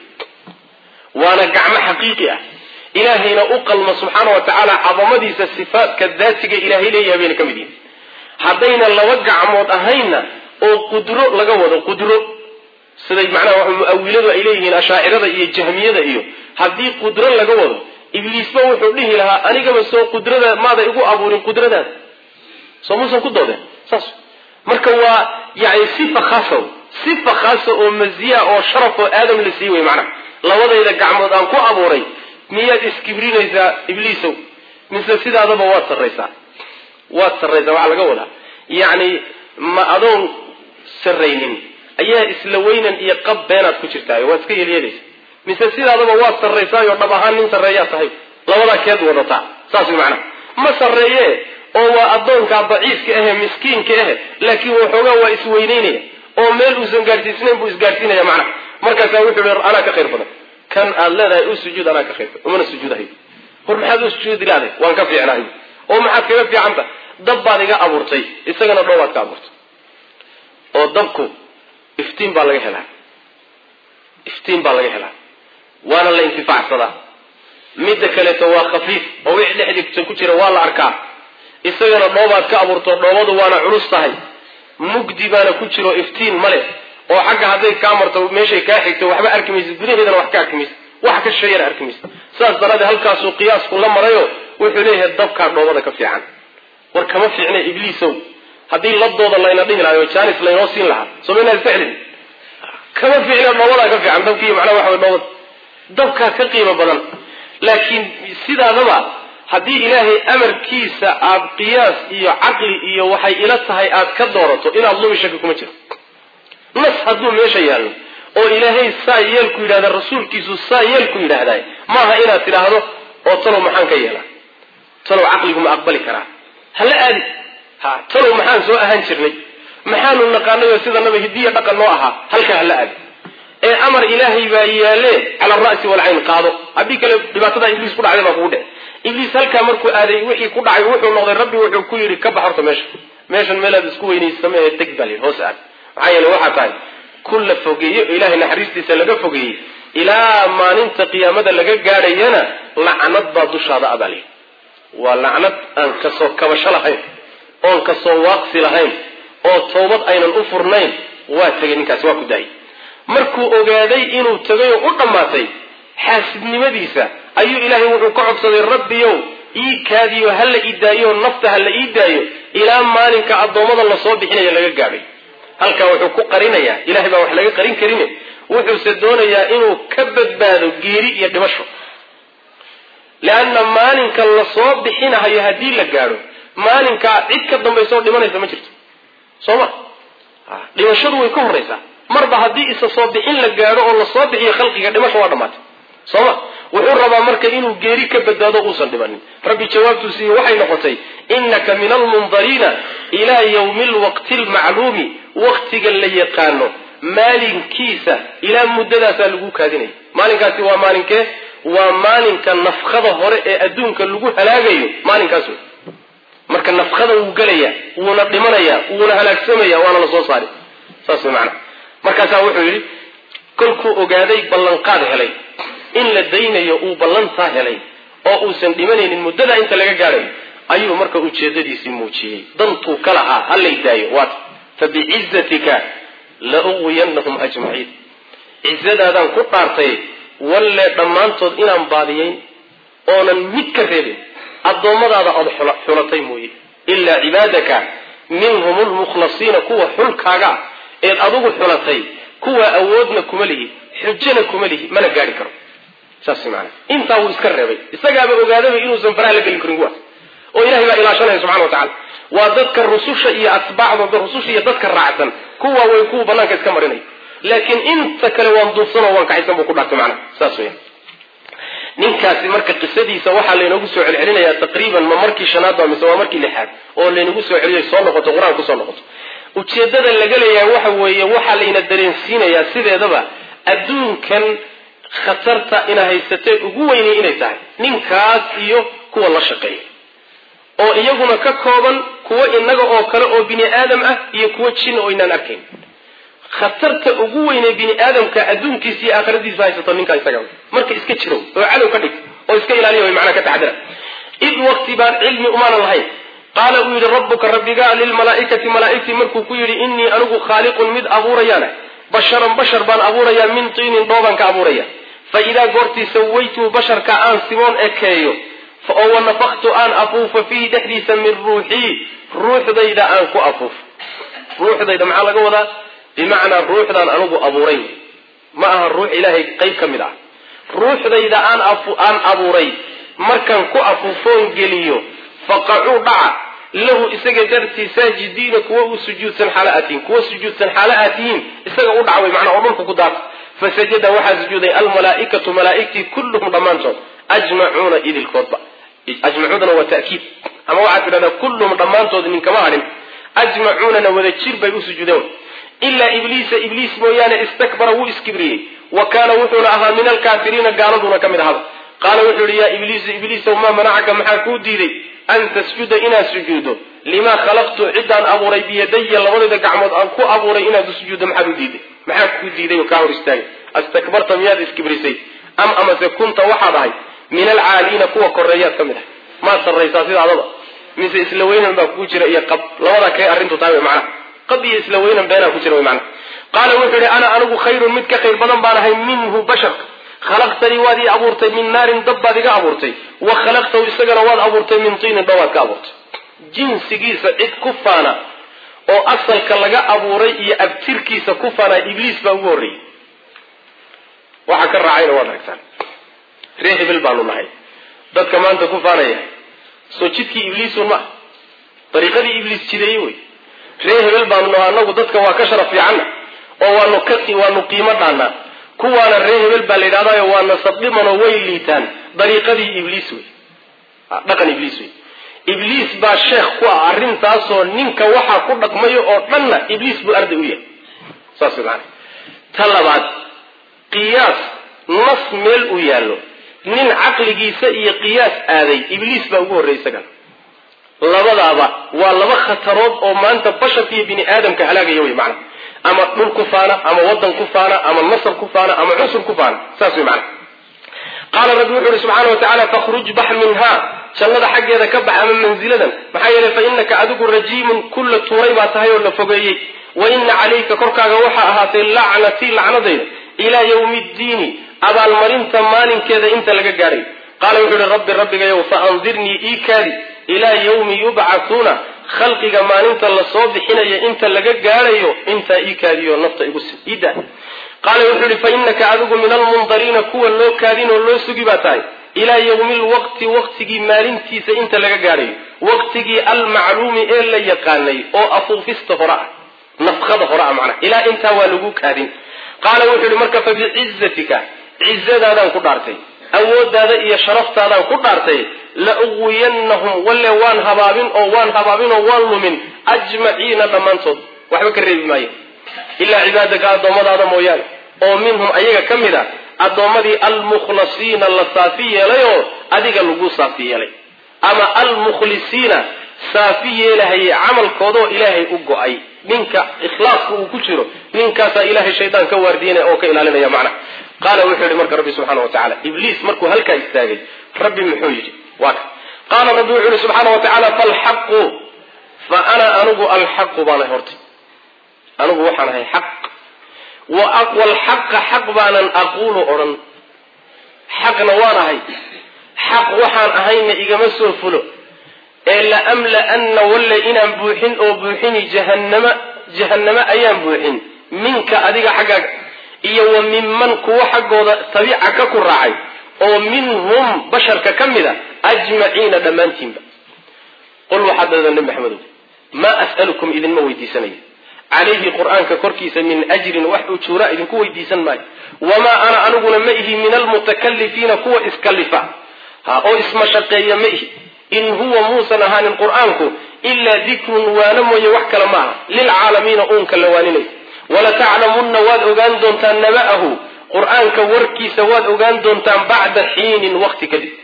waana gacmo xaqiiqi ah ilaahayna u qalma subxaana wa tacaala cadamadiisa sifaatka daatiga ilaahay leeyahay bayna ka mid yihin haddayna laba gacmood ahaynna oo qudro laga wado qudro siday macnaha mu-awiladu ay leeyihiin ashaacirada iyo jahmiyada iyo haddii qudro laga wado ibliisba wuxuu dhihi lahaa anigaba soo qudrada maada igu abuurin qudradaada soo muusan ku doodeen saas marka waa yani sifa khaasa sifa khaasa oo maziya oo sharaf oo aadam la sii wey macnaha labadayda gacmood aan ku abuuray miyaad iskibrinaysaa ibliisow mise sidaadaba waad sarraysaa waad sarraysaa waxaa laga wadaa yacni ma adoon sarraynin ayaa isla weynan iyo qab beenaad ku jirtaayo waad iska yeelyeelaysa mise sidaadaba waad sarraysaayo dhab ahaan nin sarreeyaa tahay labadaa keed wadataa saas way macnaha ma sarreeye oo waa addoonkaa daciifka ahe miskiinka ahe laakiin waxoogaa waa isweyneynaya oo meel uusan gaadhsiisnayn buu isgaadhsiinaya macnaha markaasaa wuxuu i anaa ka khayr badan kan aad leedahay u sujuud anaa ka khayr badan umana sujuudahay hor maxaad u sujuudi leedahay waan ka fiicnahay oo maxaad kaga fiicanta dab baad iga abuurtay isagana dhoobaad ka abuurtay oo dabku iftiin baa laga helaa iftiin baa laga helaa waana la intifaacsadaa midda kaleeto waa khafiif oo wixii dhexdigta ku jira waa la arkaa isagana dhoobaad ka abuurto dhoobadu waana culus tahay mugdi baana ku jiro iftiin male oo xagga hadday kaa marto meeshay kaa xigto waxba arki maysid gudaheedana wax ka arki maysid wax ka shayana arki maysid saas daraaddeed halkaasuu qiyaasku la marayo wuxuu leeyahay dabkaa dhoobada ka fiican war kama fiicna ibliisow haddii labdooda layna dhihi lahayo jaanis laynoo siin lahaa soo maynaa iska celin kama fiicna dhoobadaa ka fiican dabkii macnaha waxa way dhoobada dabkaa ka qiimo badan laakiin sidaadaba haddii ilaahay amarkiisa aada qiyaas iyo caqli iyo waxay ila tahay aad ka doorato inaad lumi shaki kuma jiro nas hadduu meesha yaallo oo ilaahay saa yeelku yidhahda rasuulkiisu saa yeelku yidhaahday maaha inaad tidhaahdo oo talow maxaan ka yeelaa talow caqligu ma aqbali karaa hala aadi ha talow maxaan soo ahaan jirnay maxaanu naqaanayo sidanaba hidiya dhaqan noo ahaa halkaa hala aadi ee amar ilaahay baa yaalee cala alra'si walcayn qaado haddii kale dhibaatada ibliis ku dhacday baa kugu dhece ibliis halkaa markuu aaday wixii ku dhacay wuxuu noqday rabbi wuxuu ku yidhi ka bax horta meesha meeshan meelaad isku weynaysame ee deg baa layidhi hoos aad maxaa yeele waxaa tahay kun la fogeeyo ilaahay naxariistiisa laga fogeeyey ilaa maalinta qiyaamada laga gaadhayana lacnad baa dushaada abali waa lacnad aan kasoo kabasho lahayn oon kasoo waaqsi lahayn oo toobad aynan u furnayn waa tagay ninkaasi waa ku daayay markuu ogaaday inuu tagay oo u dhammaatay xaasidnimadiisa ayuu ilaahay wuxuu ka codsaday rabbiyow ii kaadiyo hala ii daayo nafta hala ii daayo ilaa maalinka addoommada lasoo bixinaya laga gaadhay halkaa wuxuu ku qarinayaa ilahay baa wax laga qarin karine wuxuuse doonayaa inuu ka badbaado geeri iyo dhimasho leanna maalinka lasoo bixinahayo haddii la gaadho maalinkaa cid ka dambaysa oo dhimanaysa ma jirto soo ma dhimashadu way ka horraysaa marba haddii isa soo bixin la gaadho oo lasoo bixiyo khalqiga dhimasho waa dhammaatay soo ma wuxuu rabaa marka inuu geeri ka badbaado uusan dhimanin rabbi jawaabtuusiiy waxay noqotay innaka min almundariina ilaa yawmi lwaqti lmacluumi waqtiga la yaqaano maalinkiisa ilaa muddadaasaa lagu kaadinaya maalinkaasi waa maalinkee waa maalinka nafkada hore ee adduunka lagu halaagayo maalinkaas wey marka nafkada wuu gelaya wuuna dhimanaya wuuna halaagsamaya waana la soo saari saas wey macana markaasaa wuxuu yidhi kolkuu ogaaday ballanqaad helay in la daynayo uu ballantaa helay oo uusan dhimanaynin muddada inta laga gaadhayo ayuu marka ujeedadiisii muujiyey dantuu ka lahaa halay daayo waata fabicizatika la uwiyanahum ajmaciin cizadaadaan ku dhaartay walle dhammaantood inaan baadiyeyn oonan mid ka reebin addoommadaada ood xulatay mooye ilaa cibaadaka minhum lmukhlasiina kuwa xulkaaga eed adigu xulatay kuwa awoodna kuma lihi xujana kuma lihi mana gaadhi karo saas maana intaa wuu iska reebay isagaaba ogaadaba inuusan faraha la gelin karin kuwaas oo ilahay baa ilaashanaya subxana watacala waa dadka rususha iyo atbaacdooda rususha iyo dadka raacsan kuwa way kuwa banaanka iska marinaya laakiin inta kale waan duufsan oo waan kaxaysan buu ku dhaartay macnaha saas weeyaan ninkaasi marka qisadiisa waxaa laynoogu soo celcelinayaa taqriiban ma markii shanaad waa mise waa markii lixaad oo laynagu soo celiyay soo noqoto qur-aan kusoo noqoto ujeedada laga leeyahay waxa weeye waxaa layna dareensiinayaa sideedaba adduunkan khatarta ina haysatee ugu weynay inay tahay ninkaas iyo kuwa la shaqeeya oo iyaguna ka kooban kuwa inaga oo kale oo bini aadam ah iyo kuwa jin oo inaan arkayn khatarta ugu weynay bini aadamka adduunkiisa iyo aakhiradiisa haysato ninkaa isaga marka iska jiro oo cadow ka dhig oo iska ilaaliya way macnaa ka taxadara id waqti baan cilmi umaanan lahayn qaala uu yidhi rabbuka rabbigaa lilmalaa'ikati malaa'igtii markuu ku yidhi innii anigu khaaliqun mid abuurayaana basharan bashar baan abuurayaa min tiinin dhoobaan ka abuuraya fa idaa goortii sawaytuu basharka aan siboon ekeeyo oo wanafaktu aan afuufo fiihi dhexdiisa min ruuxii ruuxdayda aan ku afuufo ruuxdayda maxaa laga wadaa bimacnaa ruuxdaan anigu abuuray ma aha ruux ilaahay qayb ka mid ah ruuxdayda aan aan abuuray markaan ku afuufoon geliyo faqacuu dhaca lahu isaga dartii saajidiina kuwa uu sujuudsan xaala aatihin kuwa sujuudsan xaala aatihiin isaga u dhacway macnaa oo dhulka ku daata fasajada waxaa sujuuday almalaa'ikatu malaa'igtii kulluhum dhammaantood ajmacuuna idilkoodba ajmacuudana waa ta'kiid ama waxaad tidhahdaa kulluhum dhammaantood ninkama hadhin ajmacuunana wada jir bay u sujuudeen ilaa ibliisa ibliis mooyaane istakbara wuu iskibriyey wa kaana wuxuuna ahaa min alkaafiriina gaaladuna ka mid ahaba qaala wuxuu yihi yaa ibliisu ibliisow maa manacaka maxaa kuu diiday an tasjuda inaad sujuudo limaa khalaqtu ciddaan abuuray biyadaya labadayda gacmood aan ku abuuray inaad usujuuddo maxaad u diiday maxaa kuu diiday oo kaa hor istaagay astakbarta miyaad iskibrisay am amase kunta waxaad ahay min alcaaliina kuwa koreeyaad ka mid ahay maad sarraysaa sidaadaba mise isla weynan baa kugu jira iyo qab labadaa kay arrintu tahay way macnaha qab iyo isla weynan beenaa ku jira way macnaha qaala wuxuu yihi ana anigu khayrun mid ka khayr badan baan ahay minhu basharka khalaqtanii waad ii abuurtay min naarin dab baad iga abuurtay wa khalaqtahu isagana waad abuurtay min tiinin dhawaad ka abuurtay jinsigiisa cid ku faana oo asalka laga abuuray iyo abtirkiisa ku faana ibliis baa ugu horreeyey waxa ka raacayna waad aragtaan ree hebel baanu nahay dadka maanta ku faanaya soo jidkii ibliisun ma dariiqadii ibliis jideeyey wey ree hebel baanu nahay anagu dadka waa ka sharaf fiicanna oo waanu ka waanu qiimo dhaanaa kuwaana ree hebel baa la yidhahdaayo waa nasabdhimanoo way liitaan dariiqadii ibliis wey dhaqan ibliis wey ibliis baa sheekh ku ah arrintaasoo ninka waxaa ku dhaqmayo oo dhanna ibliis buu arday u yahay saas wey macana ta labaad qiyaas nas meel uu yaallo nin caqligiisa iyo qiyaas aaday ibliis baa ugu horreeyay isagana labadaaba waa laba khatarood oo maanta basharka iyo bini aadamka halaagaya wey macana ama dhul ku faana ama wadan ku faana ama nasab ku faana ama cusur ku faana saas way macna qaala rabbi wuxuu subhanahu wa ta'ala fakhruj bah minha jannada xaggeeda ka bax ama manziladan maxaa yeelay fa innaka adigu rajiimun kullu tuuray baa tahay oo la fogeeyay wa inna alayka korkaaga waxa ahaatay la'nati la'nadayda ila yawmiddiin abal marinta maalinkeeda inta laga gaaray qaala wuxuu rabbi rabbiga yow fa anzirni ikadi ila yawmi yub'athuna khalqiga maalinta la soo bixinayo inta laga gaarayo inta ikadiyo nafta igu siida qaala wuxuu fa innaka adigu min almunzarina kuwa loo kaadin oo loo sugi baa tahay ila yawmi alwaqti waqtigi maalintiisa inta laga gaarayo waqtigi alma'lumi ee la yaqaanay oo afuufista hora nafqada hora macna ila inta waa lagu kaadin qaala wuxuu marka fa bi'izzatika izzadadan ku dhaartay awoodaada iyo sharaftaadaan ku dhaartay la ughwiyannahum walla waan habaabin oo waan habaabin oo waan lumin ajmaciina dhammaantood waxba ka reebi maayo ilaa cibaadaka addoommadaada mooyaane oo minhum ayaga ka mid a addoommadii almukhlasiina la saafi yeelay oo adiga lagu saafi yeelay ama almukhlisiina saafi yeelahay camalkoodoo ilaahay u go-ay ninka ikhlaaska uu ku jiro ninkaasaa ilaahay shaydaan ka waardiinaya oo ka ilaalinaya macna qaala wuxuu yihi marka rabbi subxaana wa tacala ibliis markuu halkaa istaagay rabbi muxuu yidhi waa ka qaala rabbi wuxuu yihi subxaana wa tacaala falxaqu fa ana anugu alxaqu baanahay horta anugu waxaan ahay xaq walxaqa xaq baanan aquulu odhan xaqna waan ahay xaq waxaan ahayna igama soo fulo ee laamla'anna walle inaan buuxin oo buuxini jahannama jahannama ayaan buuxin minka adiga xaggaaga iyo wa minman kuwa xaggooda tabiica ka ku raacay oo minhum basharka ka mida ajmaciina dhammaantiinba qul waxaad dhahdaa nabi maxamedow maa as'alukum idinma weydiisanayo calayhi qur'aanka korkiisa min ajrin wax ujuura idinku weydiisan maayo wamaa ana aniguna ma ihi min almutakallifiina kuwa iskalifa ha oo ismashaqeeya ma ihi in huwa muusan ahaanin qur'aanku ilaa dikrun waana mooye wax kale maaha lilcaalamiina uunka la waaninaysa walataclamunna waad ogaan doontaan naba'ahu qur'aanka warkiisa waad ogaan doontaan bacda xiinin waqti kadib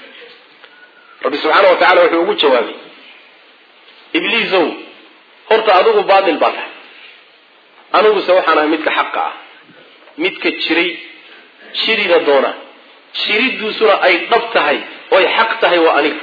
rabbi subxaana wa tacala wuxuu ugu jawaabay ibliisow horta adigu baatil baa tahay aniguse waxaan ahay midka xaqa ah midka jiray jirina doona jiriduusuna ay dhab tahay oy xaq tahay waa aniga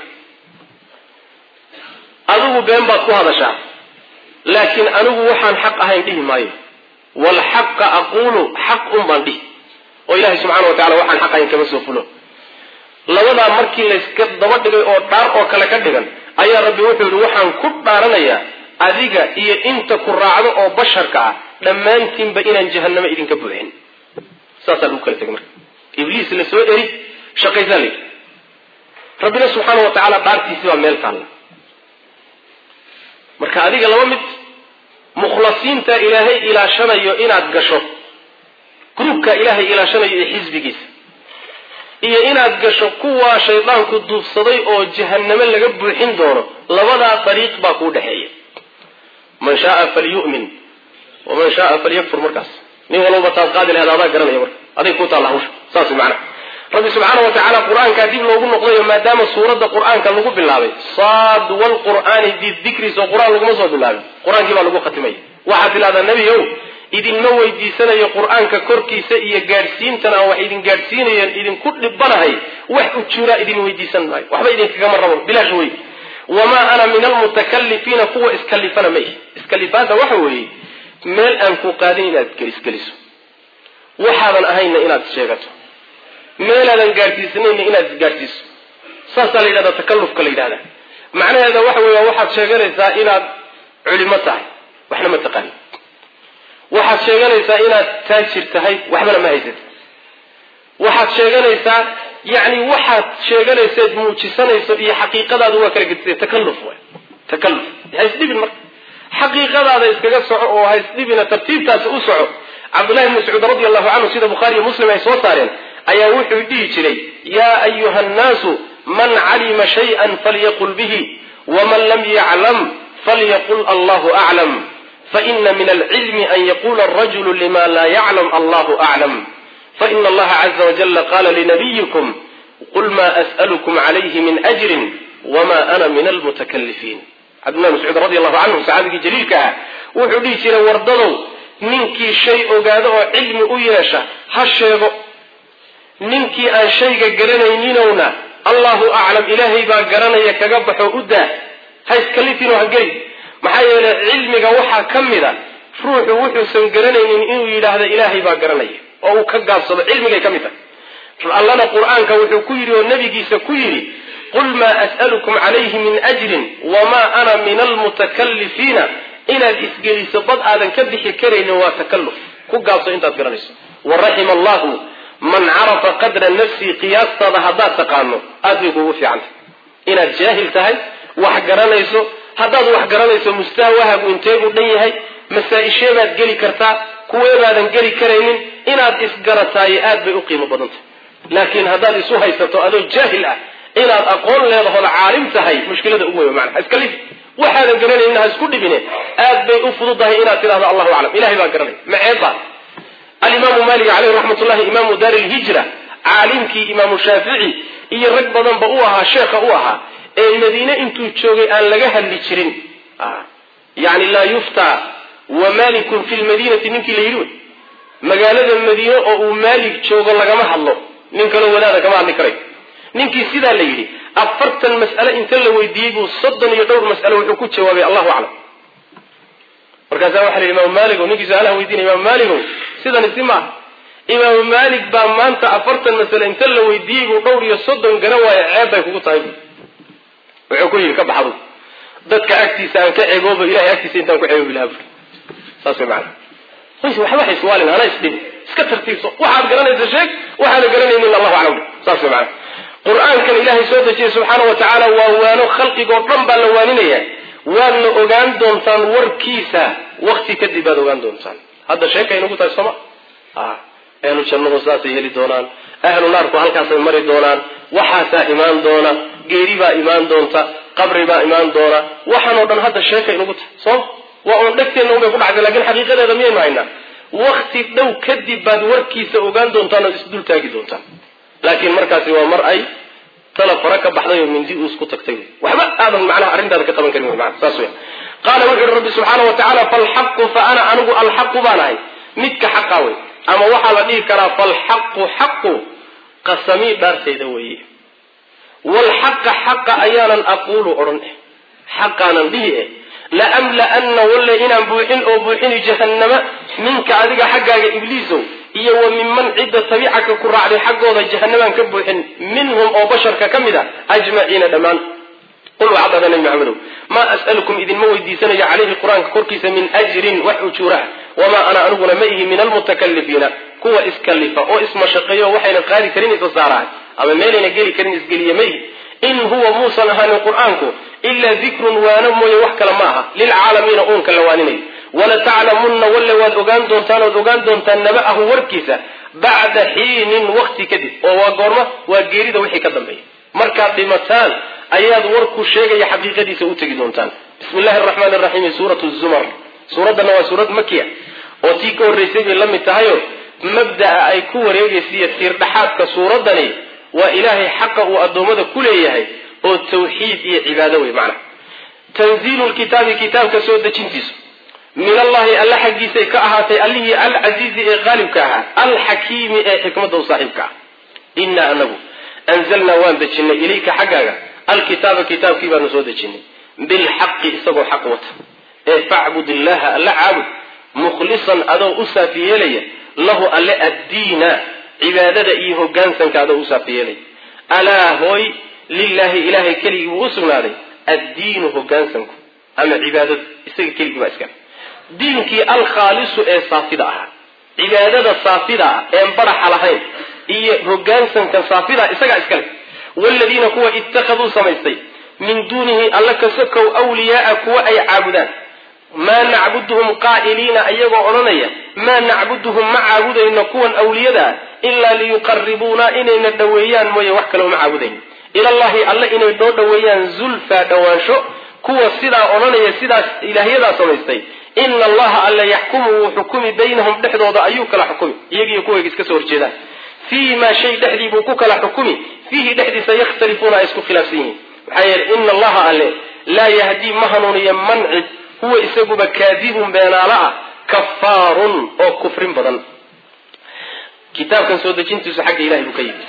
adigu been baad ku hadashaa laakiin anigu waxaan xaq ahayn dhihi maayo walxaqa aquulu xaq un baan dhihi oo ilaahay subxaana wa tacala waxaan xaq ahayn kama soo fulo labadaa markii layska daba dhigay oo dhaar oo kale ka dhigan ayaa rabbi wuxuu yihi waxaan ku dhaaranayaa adiga iyo inta ku raacdo oo basharka ah dhammaantiinba inaan jahannamo idinka buuxin saasaa lagu kala tegay marka ibliis la soo eri shaqaysaa layidhi rabbina subxaana wa tacaala dhaartiisi baa meel taalla marka adiga laba mid mukhlasiinta ilaahay ilaashanayo inaad gasho gruubka ilaahay ilaashanayo ee xisbigiisa iyo inaad gasho kuwa shaydaanku duufsaday oo jahannamo laga buuxin doono labadaa dariiq baa kuu dhexeeya man shaaa falyu'min waman shaaa falyakfur markaas nin walba taas qaadi lahayd adaa garanaya marka aday ku taalla hawsha saas macna rabbi subxaana wa tacaala qur-aanka dib loogu noqdayo maadaama suuradda qur-aanka lagu bilaabay saad walqur'aani bidikri soo qur-aan laguma soo bilaabin qur-aankii baa lagu khatimaya waxaad tidhahdaa nebiyow idinma weydiisanayo qur-aanka korkiisa iyo gaadhsiintana aan wax idin gaadhsiinayeen idinku dhibanahay wax ujuuraa idin weydiisan maayo waxba idinkagama rabo bilaash wey wamaa ana min almutakallifiina kuwa iskalifana ma ihi iskalifaanta waxa weeye meel aan ku qaadin inaad isgeliso waxaadan ahayna inaad sheegato meelaadan gaadhsiisanayna inaad isgaadhsiiso saasaa la yidhahdaa takallufka la yidhahdaa macnaheeda waxa weeya waxaad sheeganaysaa inaad culimo tahay waxna ma taqaanin waxaad sheeganaysaa inaad taajir tahay waxbana ma haysata waxaad sheeganaysaa yani waxaad sheeganaysaad muujisanayso iyo xaqiiqadaadu waa kala gedisay takalluf waay takalluf ha isdhibin marka xaqiiqadaada iskaga soco oo ha isdhibina tartiibtaasi u soco cabdullahi ibn mascuud radi allahu canhu sida bukhaari iyo muslim ay soo saareen ayaa wuxuu dhihi jiray yaa ayuha nnaasu man calima shay-an falyaqul bihi waman lam yaclam falyaqul allahu aclam faina min alcilmi an yaqula arajulu lima laa yaclam allahu aclam faina allaha caza wajala qala linabiyikum qul ma as'alukum calayhi min ajrin wama ana min almutakalifiin cabdullahi mascuud radi allahu canhu saxaabigii jaliilka ah wuxuu dhihi jiray wardadow ninkii shay ogaado oo cilmi u yeesha ha sheego ninkii aan shayga garanayninowna allahu aclam ilaahay baa garanaya kaga baxo u daa ha iskalifin oo ha gelin maxaa yeelay cilmiga waxaa ka mid a ruuxu wuxuusan garanaynin inuu yidhaahdo ilaahay baa garanaya oo uu ka gaabsado cilmigay ka mid tahay allana qur-aanka wuxuu ku yidhi oo nabigiisa ku yidhi qul maa as'alukum calayhi min ajrin wamaa ana min almutakallifiina inaad isgeliso bad aadan ka bixi karaynin waa takalluf ku gaabso intaad garanayso waraxima allahu man carafa qadra nafsii qiyaastaada haddaad taqaano aad bay kuugu fiicantay inaad jaahil tahay wax garanayso haddaad wax garanayso mustahwahaagu inteebuu dhan yahay masaa-isheebaad geli kartaa kuweebaadan geli karaynin inaad isgarataaye aad bay u qiimo badan tahay laakiin haddaad isu haysato adoo jaahil ah inaad aqoon leedahood caalim tahay mushkilada ugu weyn macna iska lif waxaadan garanaynin ha isku dhibine aad bay u fududahay inaad tidhahdo allahu aclam ilahay baa garanay maceebba alimaamu maalik caleyh raxmatullahi imaamu daari lhijra caalimkii imaamu shaafici iyo rag badanba u ahaa sheekha u ahaa ee madiine intuu joogay aan laga hadli jirin yani laa yuftaa wa malikun fi lmadiinati ninkii la yidhi wey magaalada madiine oo uu maalik joogo lagama hadlo nin kaloo wadaada kama hadli karay ninkii sidaa la yidhi afartan mas'ale inta la weydiiyey buu soddon iyo dhowr mas'ale wuxuu ku jawaabay allahu aclam markaasaa waxa la yidhi imaamu maaligo ninkii su-aalaha weydiinaya imaamu maaligo sidani si maaha imaamu maalik baa maanta afartan masale inta la weydiiyey buu dhowr iyo soddon garan waayo ceeb bay kugu tahay wuxuu ku yidhi ka baxdu dadka agtiisa aan ka ceebooba ilahay agtiisa intaan ku ceeboobi lahaa buri saas way macana qoys waxba hayswaalin hana isdhibi iska tartiibso waxaad garanaysa sheeg waxaana garanaynin allahu aclam saas way macana qur-aankan ilaahay soo dejiyey subxaana wa tacaala waa waano khalqigoo dhan baa la waaninaya waadna ogaan doontaan warkiisa wakti kadib baad ogaan doontaan hadda sheekay nagu tahay sooma ahlu jannadu saasay heli doonaan ahlu naarku halkaasay mari doonaan waxaasaa imaan doona geeri baa imaan doonta qabri baa imaan doona waxaanoo dhan hadda sheekay nagu tahay sooma waa uun dhegteenna unbay ku dhacday lakin xaqiiqadeeda miyaynu haynaa wakti dhow kadib baad warkiisa ogaan doontaan ood isdul taagi doontaan laakiin markaasi waa mar ay tala fara ka baxday oo mindi uus ku tagtay waxba aadan macnaha arrintaada ka qaban karin macna saas weyn qaala wuxuu yidhi rabbi subxaanahu wa tacaala falxaqu fa ana anigu alxaqu baan ahay midka xaqa wey ama waxaa la dhihi karaa falxaqu xaqu qasamii dhaartayda weeye walxaqa xaqa ayaanan aquulu odhan eh xaqaanan dhihi eh laamla'anna walle inaan buuxin oo buuxini jahannama minka adiga xaggaaga ibliisow iyo wa minman cidda tabicaka ku raacday xaggooda jahannamaan ka buuxin minhum oo basharka ka mid a ajmaciina dhammaan qul waxadada nabi maxamedow maa as'alukum idinma weydiisanayo calayhi qur-aanka korkiisa min ajrin wax ujuura ah wamaa ana aniguna ma ihi min almutakalifiina kuwa iskalifa oo ismashaqeeyo waxayna qaadi karin isa saarahay ama meelayna geli karin isgeliya ma ihi in huwa muusan ahaanin qur-aanku ilaa dikrun waano mooye wax kale ma aha lilcaalamiina uunka la waaninayo walataclamunna walle waad ogaan doontaan ood ogaan doontaan naba'ahu warkiisa bacda xiinin wakti kadib oo waa goorma waa geerida wixii ka dambeeya markaad dhimataan ayaad warku sheegaya xaqiiqadiisa u tegi doontaan bismi illahi araxmaan araxiim suuratu zumar suuraddana waa suurad makiya oo tii ka horraysay bay la mid tahayo mabda'a ay ku wareegaysiiyo tiirdhaxaadka suuraddani waa ilaahay xaqa uu addoommada ku leeyahay oo tawxiid iyo cibaado wey macnaha tanziilu lkitaabi kitaabka soo dejintiisu min allahi alla xaggiisay ka ahaatay allihii alcasiizi ee qaalibka ahaa alxakiimi ee xikmadda u saaxiibka ah innaa anagu anzalnaa waan dejinay ilayka xaggaaga alkitaaba kitaabkii baanu soo dejinay bilxaqi isagoo xaq wata ee facbud illaha alla caabud mukhlisan adoo u saafi yeelaya lahu alle addiina cibaadada iyo hogaansanka adoo u saafi yeelaya alaa hooy lilaahi ilaahay keligii buu u sugnaaday addiinu hogaansanku ama cibaadadu isaga keligii baa iskale diinkii alkhaalisu ee saafida ahaa cibaadada saafida ah een baraxa lahayn iyo hogaansankan saafida isagaa iskale waaladiina kuwa ittakhaduu samaystay min duunihi alla ka sokow awliyaaa kuwa ay caabudaan maa nacbuduhum qaa'iliina iyagoo odhanaya maa nacbuduhum ma caabudayno kuwan awliyadaa ilaa liyuqaribuuna inayna dhoweeyaan mooye wax kale uma caabudayno ilallahi alle inay noo dhoweeyaan zulfaa dhowaansho kuwa sidaa odhanaya sidaas ilaahyadaa samaystay ina allaha alla yaxkumu wuu xukumi baynahum dhexdooda ayuu kala xukumi iyagiiyo kuwayga iska soo horjeedaan fii maa shay dhexdii buu ku kala xukumi fiihi dhexdiisa yakhtalifuuna ay isku khilaafsan yihiin maxaa yeele ina allaha alle laa yahdii ma hanuuniya man cid huwa isaguba kaadibun beenaalo ah kafaarun oo kufrin badan. kitaabkan soo dejintiisu xagga ilahay buu ka yimid,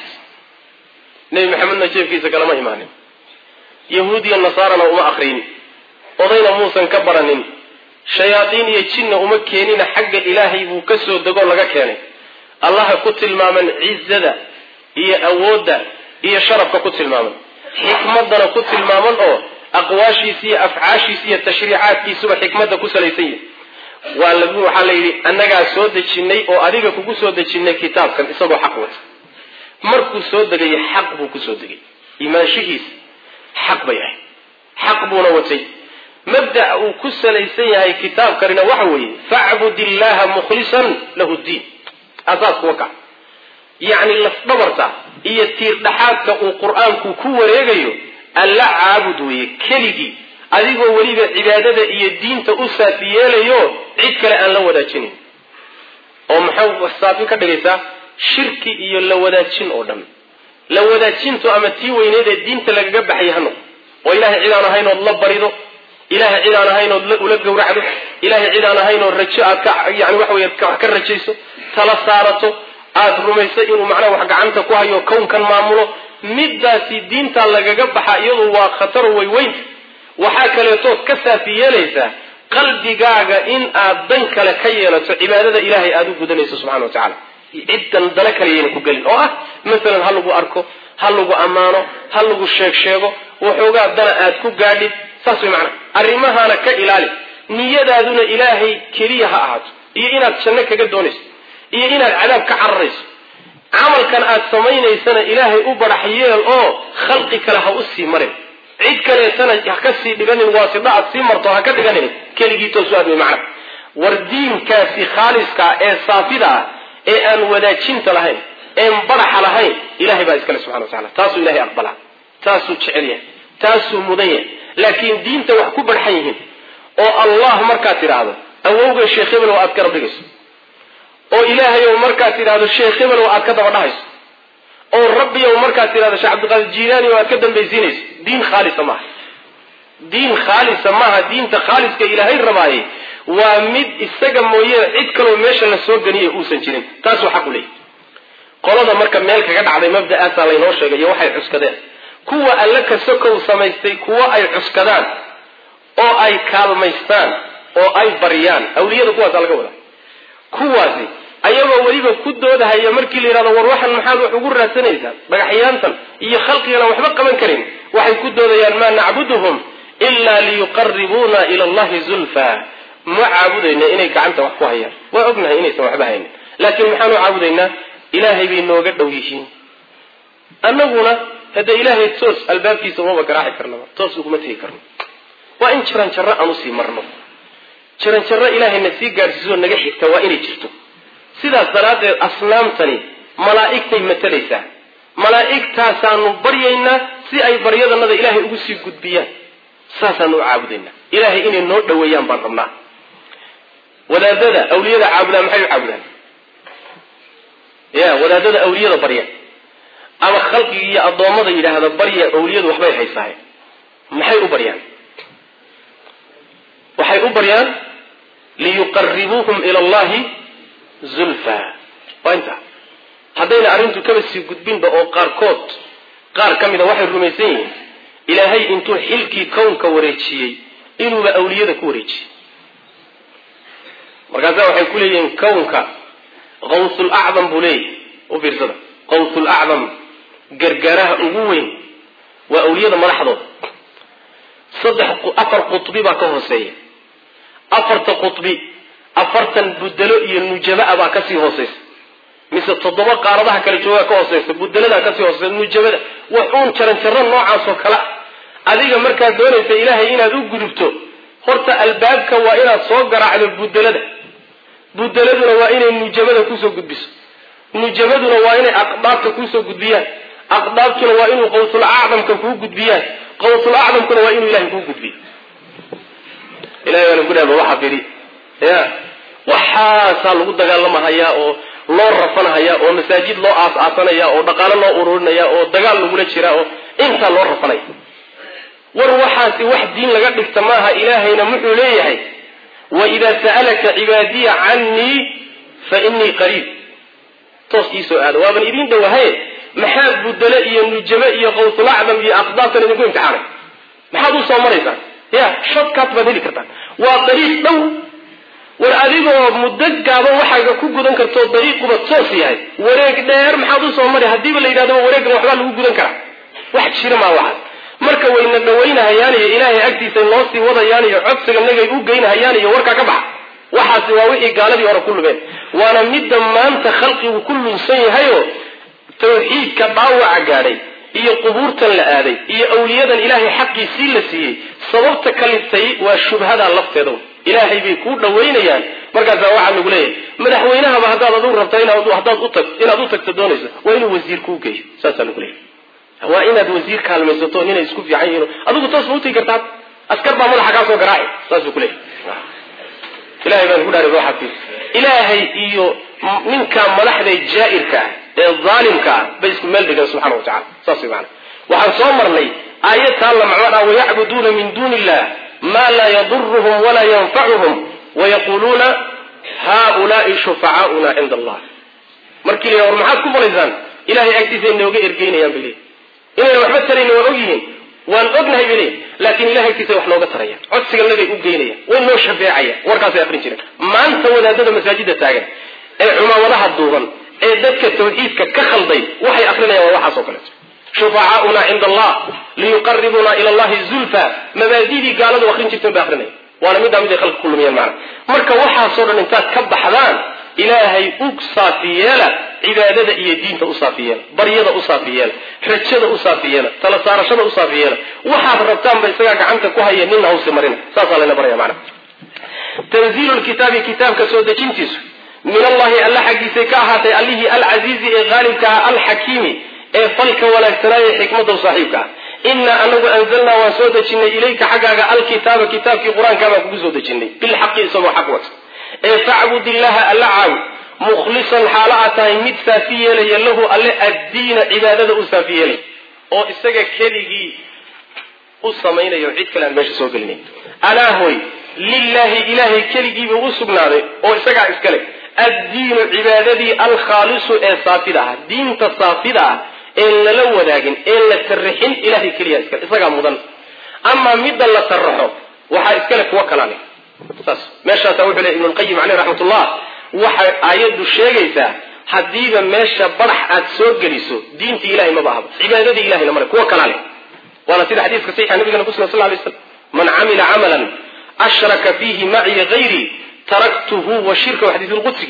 nebi maxamedna jeefkiisa kalama imaanin, yahuud iyo nasaarana uma akriyin, odayna muusan ka baranin, shayaadiin iyo jinna uma keenina, xagga ilaahay buu ka soo degoo laga keenay. allaha ku tilmaaman cizada iyo awoodda iyo sharafka ku tilmaaman, xikmadana ku tilmaaman oo aqwaashiisa iyo afcaashiisa iyo tashriicaadkiisuba xikmadda ku salaysan yahay. waa lagu waxaa la yidhi annagaa soo dejinnay oo adiga kugu soo dejinnay kitaabkan isagoo xaq wata. markuu soo degayay xaq buu ku soo degay, imaanshihiisa xaq bay ahayd, xaq buuna watay. mabda' uu ku salaysan yahay kitaabkanina waxa weeye facbud illaha mukhlisan lahu ddiin. asaasku waka yacni lafdhabarta iyo tiirdhaxaadka uu qur-aanku ku wareegayo alla caabud weeye keligii, adigoo weliba cibaadada iyo diinta u saafi yeelayo cid kale aan la wadaajinin. oo maxay saafi ka dhigaysaa shirki iyo la wadaajin oo dhan. la wadaajintu ama tii weyneed ee diinta lagaga baxay hano oo ilaahay cid aan ahayn oo la barido, ilaahay cid aan ahayn oo ula gowracdo, ilaahay cid aan ahayn oo rajo aad ka yani waxa weeye ka rajayso, tala saarato, aad rumayso inuu macnaha wax gacanta ku hayo kownkan maamulo. middaasi diinta lagaga baxa iyadu waa khatar way weyn. waxaa kaleetood ka saafi yeelaysaa qalbigaaga in aad dan kale ka yeelato cibaadada ilaahay aada u gudanayso subxana wa tacaala. ciddan dana kale yayna ku gelin oo ah masalan ha lagu arko, ha lagu ammaano, ha lagu sheeg sheego, waxoogaa dana aad ku gaadhid. saas way macnaa arrimahaana ka ilaali. niyadaaduna ilaahay keliya ha ahaato, iyo inaad janno kaga doonayso iyo inaad cadaab ka cararayso. camalkan aad samaynaysana ilaahay u barax yeel oo khalqi kale ha u sii marin, cid kaleetana ha ka sii dhiganin, waasida aad sii marto ha ka dhiganin, keligii toosu aad way macna. war diinkaasi khaaliska ee saafida ah ee aan wadaajinta lahayn, een baraxa lahayn, ilaahay baa iskale subxana wa tacaala. taasuu ilaahay aqbalaa, taasuu jecel yahay, taasuu mudan yahay. laakiin diinta wax ku barxan yihiin oo allah markaad tidhaahdo awowga sheekh hebel oo aad garab dhigayso, oo ilaahay ow markaad tidhaahdo sheekh hebel oo aad ka daba dhahayso, oo rabbi ow markaad tidhahdo sheekh cabdiqaadir jiilaani oo aad ka dambaysiinayso, diin khaalisa maaha. diin khaalisa maaha. diinta khaaliska ilaahay rabaaye waa mid isaga mooye cid kaloo meesha la soo ganiya uusan jirin. taasuu xaq u leeyahy. qolada marka meel kaga dhacday mabda'aasaa laynoo sheegay iyo waxay cuskadeen. kuwa alle ka sokow samaystay kuwa ay cuskadaan oo ay kaalmaystaan oo ay baryaan, awliyada kuwaasa laga wadaa. kuwaasi ayagoo weliba ku doodahaya markii la yidhahdo war waxan maxaad wax ugu raadsanaysaa dhagaxyaantan iyo khalqigan aan waxba qaban karin, waxay ku doodayaan maa nacbuduhum ilaa liyuqaribuuna ila allahi zulfa. ma caabudayna inay gacanta wax ku hayaan, waa ognahay inaysan waxba haynin, laakiin maxaanu caabudaynaa? ilaahay bay nooga dhow yihiin. annaguna hadda ilaahay toos albaabkiisa umaba garaaci karnaba, toos uguma tegi karno. waa in jaran jarro aan usii marno. jaran jarro ilaahayna sii gaadhsiisoo naga xigta waa inay jirto. sidaas daraaddeed asnaamtani malaa'igtay matalaysaa. malaa'igtaasaanu baryaynaa si ay baryadanada ilaahay ugu sii gudbiyaan. saasaanu u caabudaynaa. ilaahay inay noo dhoweeyaan baan rabnaa. wadaadada awliyada caabudaa maxay u caabudaan? ya wadaadada awliyada barya ama khalqiga iyo addoommada yidhaahda barya awliyadu waxbay haysaahay, maxay u baryaan? waxay u baryaan liyuqaribuuhum ila allahi zulfa. waa intaa. haddayna arrintu kaba sii gudbinba oo qaarkood qaar ka mida waxay rumaysan yihiin ilaahay intuu xilkii kownka wareejiyey inuuba awliyada ku wareejiyey. markaasaa waxay ku leeyihiin kownka qawsul acdam buu leeyahy. u fiirsada, qawsul acdam gargaaraha ugu weyn waa awliyada madaxdooda. saddex afar qutbi baa ka hooseeya. afarta qutbi afartan budalo iyo nujaba baa kasii hooseysa, mise toddoba qaaradaha kale joogaa ka hooseysa, budaladaa kasii hooseysa, nujabada waxuun jaran jarro noocaas oo kale. adiga markaad doonaysa ilaahay inaad u gudubto, horta albaabka waa inaad soo garaacdo budalada. budaladuna waa inay nujabada kusoo gudbiso, nujabaduna waa inay aqdaabta kusoo gudbiyaan, aqdaabtuna waa inuu qawsul acdamka kuu gudbiyaan, qawsul acdamkuna waa inuu ilahay kuu gudbiyo. ilahay waana gudhaaba waxa firi ya waxaasaa lagu dagaalamahayaa oo loo rafanahayaa oo masaajid loo aas-aasanaya oo dhaqaalo loo ururinaya oo dagaal lagula jiraa oo intaa loo rafanaya. war waxaasi wax diin laga dhigta maaha. ilaahayna muxuu leeyahay وإذا سألك عبادي عني فإني قريب توصي سؤال وابن إذين دوهي محاب بدلاء النجماء غوث الأعظم بأقضاء لنكون امتحانا محادو صامريسا يا شط كاتبة ذلك وطريق دو والأذيبه مدقابه وحاجة كوكودن كرتو طريق وبتصوصي هاي وريك داير محادو صامري هديب اللي إذا دو وريك وحبال كوكودن كرا واحد شير مع واحد marka wayna dhawayna hayaaniyo ilaahay agtiisa loo sii wadayaaniyo codsiga nagay u geyn hayaaniyo warka ka bax waxaasi waa wixii gaaladii hore ku lubeen waana mid maanta khalqigu ku lunsan yahayo tawxiidka dhaawaca gaadhay iyo qubuurtan la aaday iyo awliyadan ilaahay xaqiisii la siiyey sababta kaliftay waa shubhada lafteeda ilaahay bay ku dhawaynayaan markaas waxa lagu leeyahay madaxweynaha ba hadaad adu rabtay inaad hadaad u tag inaad u tagto doonayso waa inuu wasiir ku geeyo saas lagu leeyahay waa inaad wasiir kaalmaysato inay isku fiican yihiin adigu toos u tii kartaa askar baa madaxa ka soo garaaci saas uu kulay ilaahay baan ku dhaaray ruuxatii ilaahay iyo ninka madaxda jaa'irka ee zaalimka bay isku meel dhigan subhanahu wa ta'ala saas weeyaan waxaan soo marnay aayadta alla macna wa ya'buduna min dunillah ma la yadurruhum wa la yanfa'uhum wa yaquluna haula'i shufa'auna 'inda Allah markii la war maxaad ku balaysaan ilaahay agtiisa inooga ergeynayaan bilay inay waxba tarayna waa ogyihiin waan ognahay bilay laakiin ilaahay agtiisa wax nooga taraya codsiga nagay u geynaya way noo shabeecaya warkaas ay akhrin jireen maanta wadaadada masaajida taagan ee cumaamadaha duuban ee dadka tawxiidka ka khalday waxay akhrinayaan waxa soo kale shufa'auna 'inda Allah liyuqarribuna ila Allah zulfa mabadidi gaaladu akhrin jirteen ba akhrinay waana mid amid khalq kullu miyaan macna marka waxa soo dhan inta ka baxdaan ilaahay u saafiyela cibaadada iyo diinta u saafiyela bariyada u saafiyela rajada u saafiyela tala saarashada u saafiyela waxa rabtaan ba isaga gacanta ku hayeen nin hawsi marina saas la baraya macna tanziilul kitaabi kitaabka soo dejintiisu min Allah alla xaqiisa ka ahaatay alihi al-aziz ee ghalibka al-hakim ee falka walaagsanaaye xikmada saaxiibka inna anagu anzalna wa soo dejinay ilayka xagaaga al-kitaaba kitaabki quraanka baa kugu soo dejinay bil haqqi isagoo xaq wata ee fa'budillaha alla mukhlisan xaalatahay mid saafiyelay lahu alla ad-diin cibaadada u saafiyelay oo isaga keligii u sameeyo cid kale aan meesha soo gelinay ala hoy lillahi ilahi keligii buu u sugnaaday oo isaga iskale ad-diin cibaadadii al-khalis ee saafida diinta saafida ee la wadaagin ee la tarixin ilahi kaliya iskale isaga mudan ama mid la tarixo waxa iskale kuwa kale saas meesha taa wuxuu leeyahay ibn qayyim alayhi rahmatullah waxa aayadu sheegaysaa hadiiba meesha barax aad soo geliso diinta ilaahay ma baahdo cibaadada ilaahay lama kuwa kale wala sida xadiiska saxiixa nabiga sallallahu alayhi wasallam man amila amalan ashraka fihi ma'i ghayri taraktuhu wa shirka wa hadith al-qudsi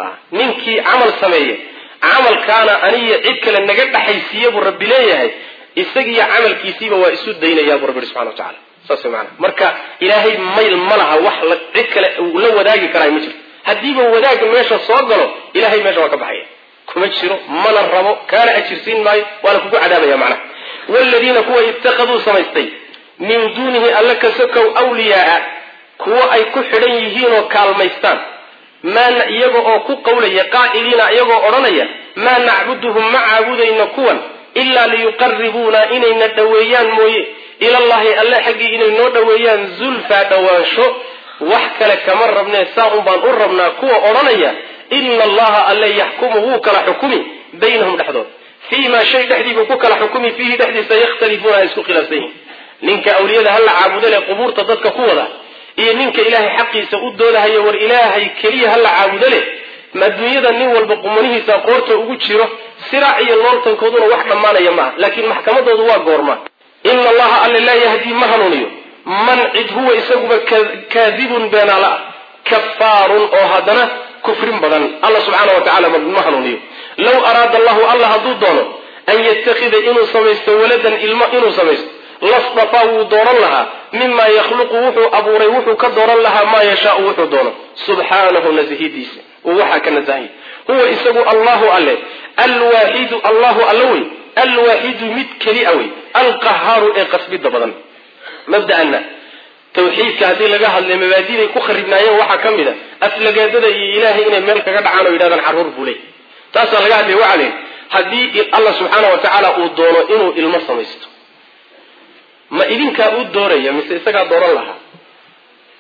ninki amal sameeye amal kana aniya cid kale naga dhaxaysiyo bu rabbi leeyahay isagiya amalkiisiiba waa isu daynaya bu rabbi subhanahu wa ta'ala saasmaana marka ilaahay mayl malaha wax la cid kale la wadaagi karay ma jiro hadiiba wadaag meesha soo galo ilaahay meesha waa ka baxaya kuma jiro mana rabo kana ajirsiin maayo wala kugu cadaabaya macna walladina kuwa ittakhaduu samaystay min dunihi allaka sakaw awliyaa kuwa ay ku xidhan yihiin oo kaalmaystaan maana iyaga oo ku qowlaya qaa'ilina iyaga oo oranaya ma na'buduhum ma'abudayna kuwan illa liyuqarribuna inayna dhaweeyaan mooye ila Allah alla xaqi inay noo dhaweeyaan zulfa dhawaansho wax kale kama rabnaa saa'un baan u rabnaa kuwa oranaya inna Allah alla yahkumu kala hukumi baynahum dhaxdood fiima shay dhaxdiibu ku kala hukumi fihi dhaxdiisa yakhtalifuna isku khilaafsan ninka awliyada hal caabudale qubuurta dadka ku wada iyo ninka ilaahay xaqiisa u doodahayo war ilaahay kaliya hal caabudale maddunyada nin walba qumanihiisa qoorta ugu jiro siraac iyo looltankooduna wax dhamaanaya ma laakiin maxkamadoodu waa goorma inna Allah alla la yahdi mahanuniyo man cid huwa isaguba kaadibun banala kafarun oo hadana kufrin badan Allah subhanahu wa ta'ala mahanuniyo law arada Allah Allah hadu doono an yattakhidha inu samaysto waladan ilma inu samaysto lasdafahu dooran laha mimma yakhluqu wuxuu abuuray wuxuu ka dooran laha ma yashaa wuxuu doono subhanahu nazihidis waxa kana zahi huwa isagu Allahu alle alwahid Allahu allawi alwahid mid kali awi alqahhar ee qasbida badan mabda'ana tawxiidka hadii laga hadlay mabaadiday ku kharibnaayeen waxa kamida aslagaadada iyo ilaahay inay meel kaga dhacaan oo yiraahdaan xaruur bulay taas laga hadlay waxa hadii Allah subhanahu wa ta'ala uu doono inuu ilmo samaysto ma idinka uu dooraya mise isaga dooran laha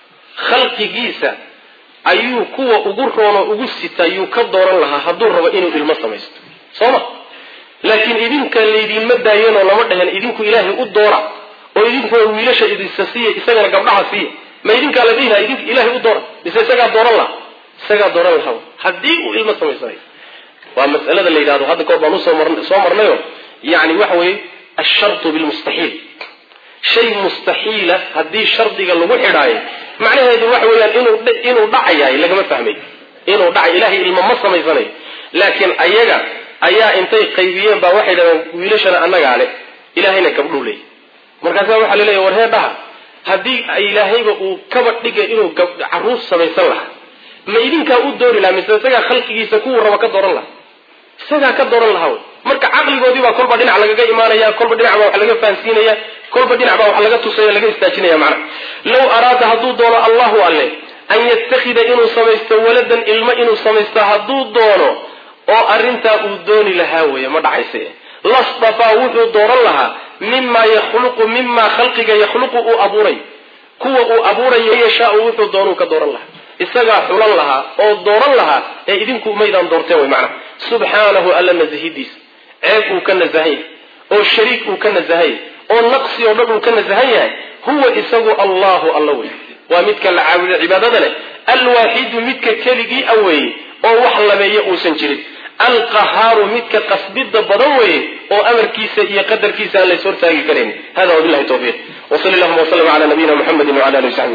khalqigiisa ayuu kuwa ugu roono ugu sita ayuu ka dooran lahaa hadduu rabo inuu ilmo samaysto sooma laakiin idinka laydinma daayeenoo lama dhahen idinku ilaahay u doora oo idinkuna wiilasha idinsa siiya isagana gabdhaha siiya ma idinkaa la dhihi lahaa idinka ilaahay u doora mise isagaa dooran lahaa isagaa dooran lahaa haddii uu ilmo samaysanayo waa mas'alada la yidhahdo hadda kahor baan usoo mar soo marnayo yani waxa weeye ashartu bilmustaxiil shay mustaxiila haddii shardiga lagu xidhaayo macnaheedu waxa weeyaan inuu inuu dhacayahay lagama fahmay inuu dhacay ilaahay ilmo ma samaysanayo laakiin ayaga ayaa intay qaybiyeen baa waxay dhahdeen wiilashana annagaa le ilaahayna gabdhuu leeyay markaasaa waxaa laleeyahy war hee dhaha haddii ilaahayba uu kaba dhigay inuu caruus samaysan lahaa ma idinkaa u doori lahaa mise isagaa khalqigiisa kuwuu raba ka dooran lahaa isagaa ka dooran lahaa wey marka caqligoodii baa kolba dhinac lagaga imaanaya kolba dhinac baa wax laga fahansiinaya kolba dhinac baa wax laga tusaya laga istaajinaya macnaha law araada hadduu doono allahu alle an yattakhida inuu samaysto waladan ilmo inuu samaysto hadduu doono oo arrintaa uu dooni lahaa weeye ma dhacayse lastafaa wuxuu dooran lahaa mima yakhluqu mima khalqiga yakhluqu uu abuuray kuwa uu abuurayo yashaau wuxuu doonuu ka dooran lahaa isagaa xulan lahaa oo dooran lahaa ee idinku maydaan doorteen way macnaha subxaanahu alla nasahidiisa ceeb uu ka nasahan yahay oo shariik uu ka nasahan yahay oo naqsi oo dhan uu ka nasahan yahay huwa isagu allahu alla wey waa midka la caabudo cibaadada leh alwaaxidu midka keligii a weeye oo wax lameeyo uusan jirin alqahaaru midka qasbida badan weeye oo amarkiisa iyo qadarkiisa aan lays hortaagi karayn hada wabillahi tawfiiq wa sallallahu wa sallam ala nabiyina muhammadin wa ala alihi wa sahbihi